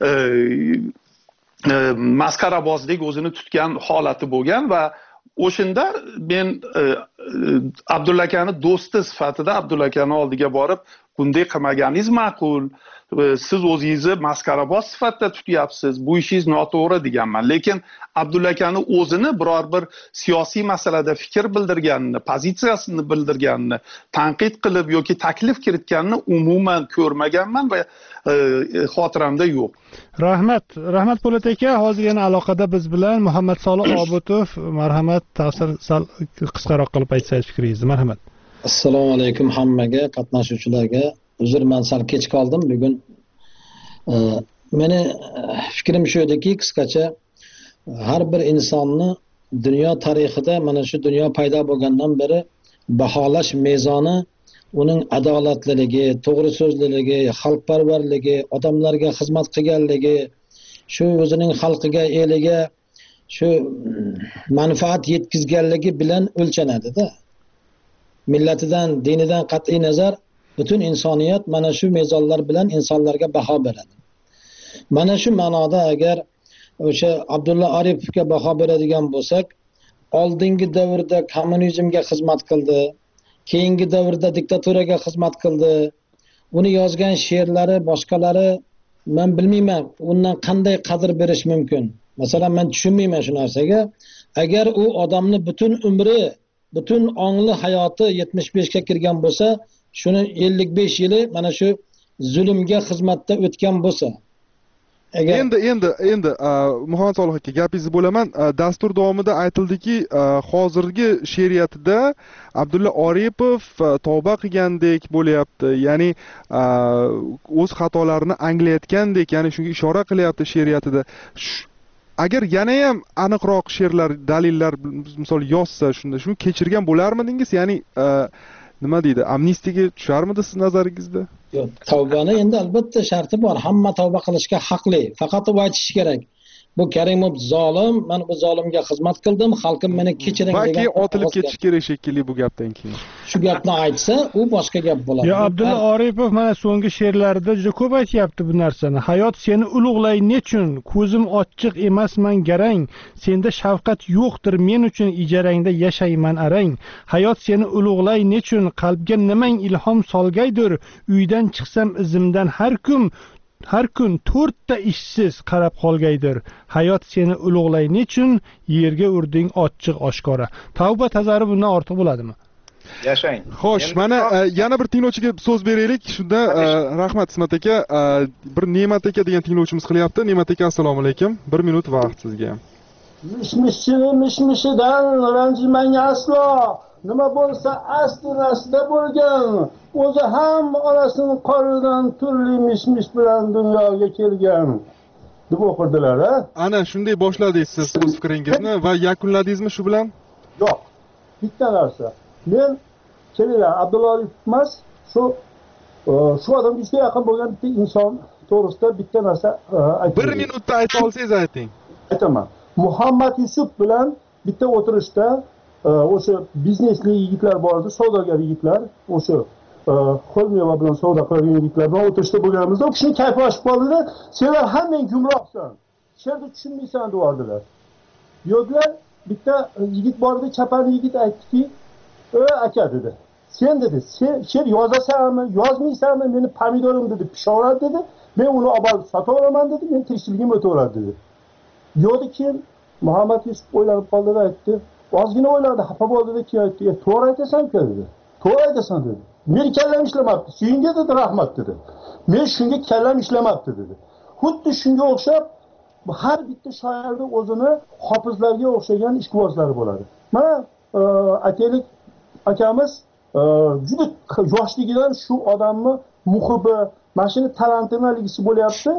maskarabozlik o'zini tutgan holati bo'lgan va o'shanda men Abdulla akani do'sti sifatida Abdulla akani oldiga borib, bunday qilmaganingiz ma'qul, siz o'zingizni maskaraboz sifatida tutyapsiz, bu ishingiz noto'g'ri deganman. Lekin Abdulla akani o'zini biror bir siyosiy masalada fikr bildirganini, pozitsiyasini bildirganini, tanqid qilib yoki taklif kiritganini umuman ko'rmaganman va xotiramda yo'q. Rahmat Po'lat aka, hozir yana aloqada biz bilan Muhammad Solih Obutov. Marhamat, ta'sir sal qisqaroq qilib aytsangiz fikringizni. Marhamat. Assalomu alaykum hammaga, qatnashuvchilarga. uzr, men sal kech qoldim bugun. Meni fikrim shu ediki, qisqacha har bir insonni dunyo tarixida mana shu dunyo paydo bo'lgandan beri baholash mezoni uning adolatliligi, to'g'ri so'zliligi, xalqparvarligi, odamlarga xizmat qilganligi, shu o'zining xalqiga, eliga shu manfaat yetkazganligi bilan o'lchanadi-da. Millatidan, dinidan qat'iy nazar butun insoniyat mana shu mezonlar bilan insonlarga baho beradi. Mana shu ma'noda agar o'sha Abdulla Aripovga baho beradigan bo'lsak, oldingi davrda kommunizmga xizmat qildi, keyingi davrda diktaturaga xizmat qildi. Uni yozgan she'rlari, boshqalari men bilmayman, undan qanday qadr berish mumkin. Masalan, men tushunmayman shu narsaga. Agar u odamni butun umri, butun ongli hayoti 75 ga kirgan bo'lsa, shuni 55 yili mana shu zulmga xizmatda o'tgan bo'lsa, endi Muhammad Solih aka, gapingizni bo'laman. Dastur davomida aytildiki, hozirgi she'riyatida Abdulla Oripov tavba qilgandek bo'lyapti. Ya'ni o'z xatolarini anglayotgandek, ya'ni shunga ishora qilyapti she'riyatida. Agar yana ham aniqroq she'rlar, dalillar misol yozsa, shunda shuni kechirgan bo'larmidingiz? Ya'ni nima deydi, amnistiyaga tusharmidi siz nazaringizda? Yo'q, tavbani endi albatta sharti bor. Hamma tavba qilishga haqli. Faqat u aytishi kerak. Bu Karimov zolim, men bu zolimga xizmat qildim, xalqim meni kechiring degan. Balki otilib ketish kerak shekilli bu gapdan keyin. Shu gapni aytsa, u boshqa gap bo'ladi. Yo, Abdulla Oripov mana so'nggi she'rlarida juda ko'p aytyapti bu narsani. Hayot seni ulug'lay nechun? Ko'zim ochiq emasman garang. Senda shafqat yo'qdir, men uchun ijarangda yashayman arang. Hayot seni ulug'lay nechun? Qalbga nimang ilhom solgaydir? Uydan chiqsam izimdan har kun 4 ta ishsiz qarab qolgaydir. Hayot seni ulug'lay nechun? Yerga urding ochiq oshkora. Tavba tazari bundan ortiq bo'ladimi? Yashang. Xo'sh, mana yana bir tinglovchiga so'z beraylik. Shunda rahmat Ismat aka, bir Ne'mat aka degan tinglovchimiz qilyapti. Ne'mat aka, assalomu alaykum. 1 minut vaqt sizga. Mishmishidan ranjimang aslo. Nima bo'lsa asli bo'lgan. O'zi ham onasining qornidan turli mishmish bilan dunyoga kelgan deb o'qirdilar, ha? Ana shunday boshladingiz siz o'z fikringizni va yakunladingizmi shu bilan? Yo'q. Bitta narsa. Men kelinglar, Abdulla Oripov emas, shu odamga juda yaqin bo'lgan bitta inson to'g'risida bitta narsa aytdim. 1 minutda ayta olsangiz ayting. Aytaman. Muhammad Yusuf bilan bitta o'tirishda o'sha biznesli yigitlar bor edi, savdogar yigitlar, o'sha Xolmeva bilan savdo qilgan yigitlar bilan o'tirishda bo'lganimizda u kishini kayfi oshib qoldida, "Senlar hammang gumrohsan. She'rni tushunmaysan" deyordilar. Yo'qlar, bitta yigit bor edi, chapani yigit aytdiki, aka" dedi. "Sen" dedi, "she'r yozasanmi, yozmaysanmi? Meni pomidorim" dedi, "pishovrat" dedi. "Men uni olib sotib olaman" dedi. "Men tirikchiligim o'taveradi" dedi. Yo'qdi, keyin Muhammad Yusuf o'ylab qoldi va aytdi, ozgina o'yladi, xafa bo'ldi-da, keyin aytdi, "To'g'ri aytasan-ku" dedi. "To'g'ri aytasan" dedi. "Men kallam ishlamabdi. Senga" dedi, "rahmat" dedi. "Men shunga kallam ishlamabdi" dedi. Xuddi shunga o'xshab har bitta shoirning o'zini hofizlarga o'xshagan ishqibozlari bo'ladi. Mana aytaylik, akamiz juda yoshligidan shu odamni muhibi, mana shuni talantinaligisi bo'lyapti.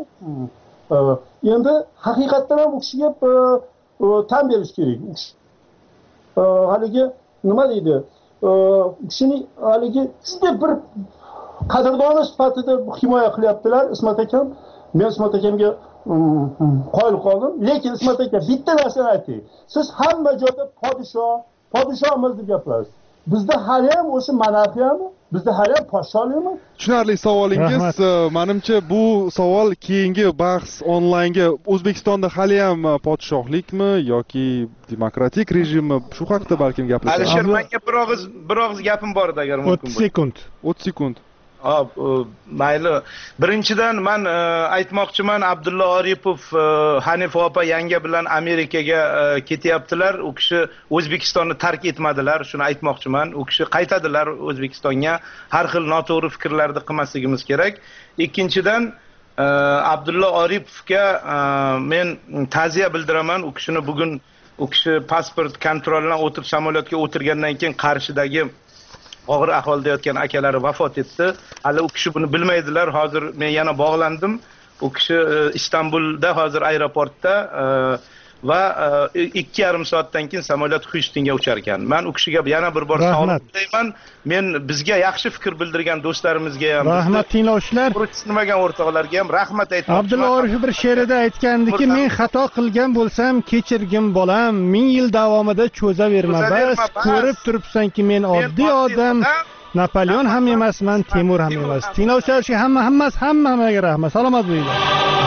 Endi haqiqatdan ham u kishiga tan berish kerak. Haligi nima deydi? Kishini haligi juda bir qadrdoni sifatida himoya qilyaptilar Ismat akam. Men Ismat akamga qoyil qoldim. Lekin Ismat aka bitta narsani ayting. Siz hamma joyda podshohimiz deb gapirasiz. Bizda hali ham o'sha monarxiyami? Bizda hali ham podshohlikmi? Tushunarli savolingiz. Menimcha bu savol keyingi bahs onlaynga O'zbekistonda hali ham podshohlikmi yoki demokratik rejimmi? Shu haqida balkim gaplashamiz. Alisher, menga bir og'iz gapim bor edi agar mumkin bo'lsa. 30 sekund. Hop, mayli. Birinchidan men aytmoqchiman, Abdulla Oripov Hanifa opa yanga bilan Amerikaga ketyaptilar. U kishi O'zbekistonni tark etmadilar, shuni aytmoqchiman. U kishi qaytadilar O'zbekistonga. Har xil noto'g'ri fikrlarni qilmasligimiz kerak. Ikkinchidan Abdulla Oripovga men ta'ziya bildiraman. U kishini bugun u kishi pasport kontrolidan o'tib samolyotga o'tirgandan keyin Qarshidagi og'ir ahvolda yotgan akalari vafot etdi. Hali u kishi buni bilmaydilar. Hozir men yana bog'landim. U kishi Istanbulda hozir aeroportda va 2,5 soatdan keyin samolyot Houstonga uchar ekan. Men u kishiga yana bir bor sog'lik tilayman. Men bizga yaxshi fikr bildirgan do'stlarimizga ham, rahmat tinglovchilar, tushunmagan o'rtoqlarga ham rahmat aytmoqchiman. Abdulla Orif bir she'rida aytgandiki, men xato qilgan bo'lsam, kechirgin bolam, 1000 yil davomida cho'zaverma bas, ko'rib turibsanki men oddiy odam, Napoleon ham emasman, Temur ham emas. Tinglovchilar hammaga rahmat. Salomat bo'linglar.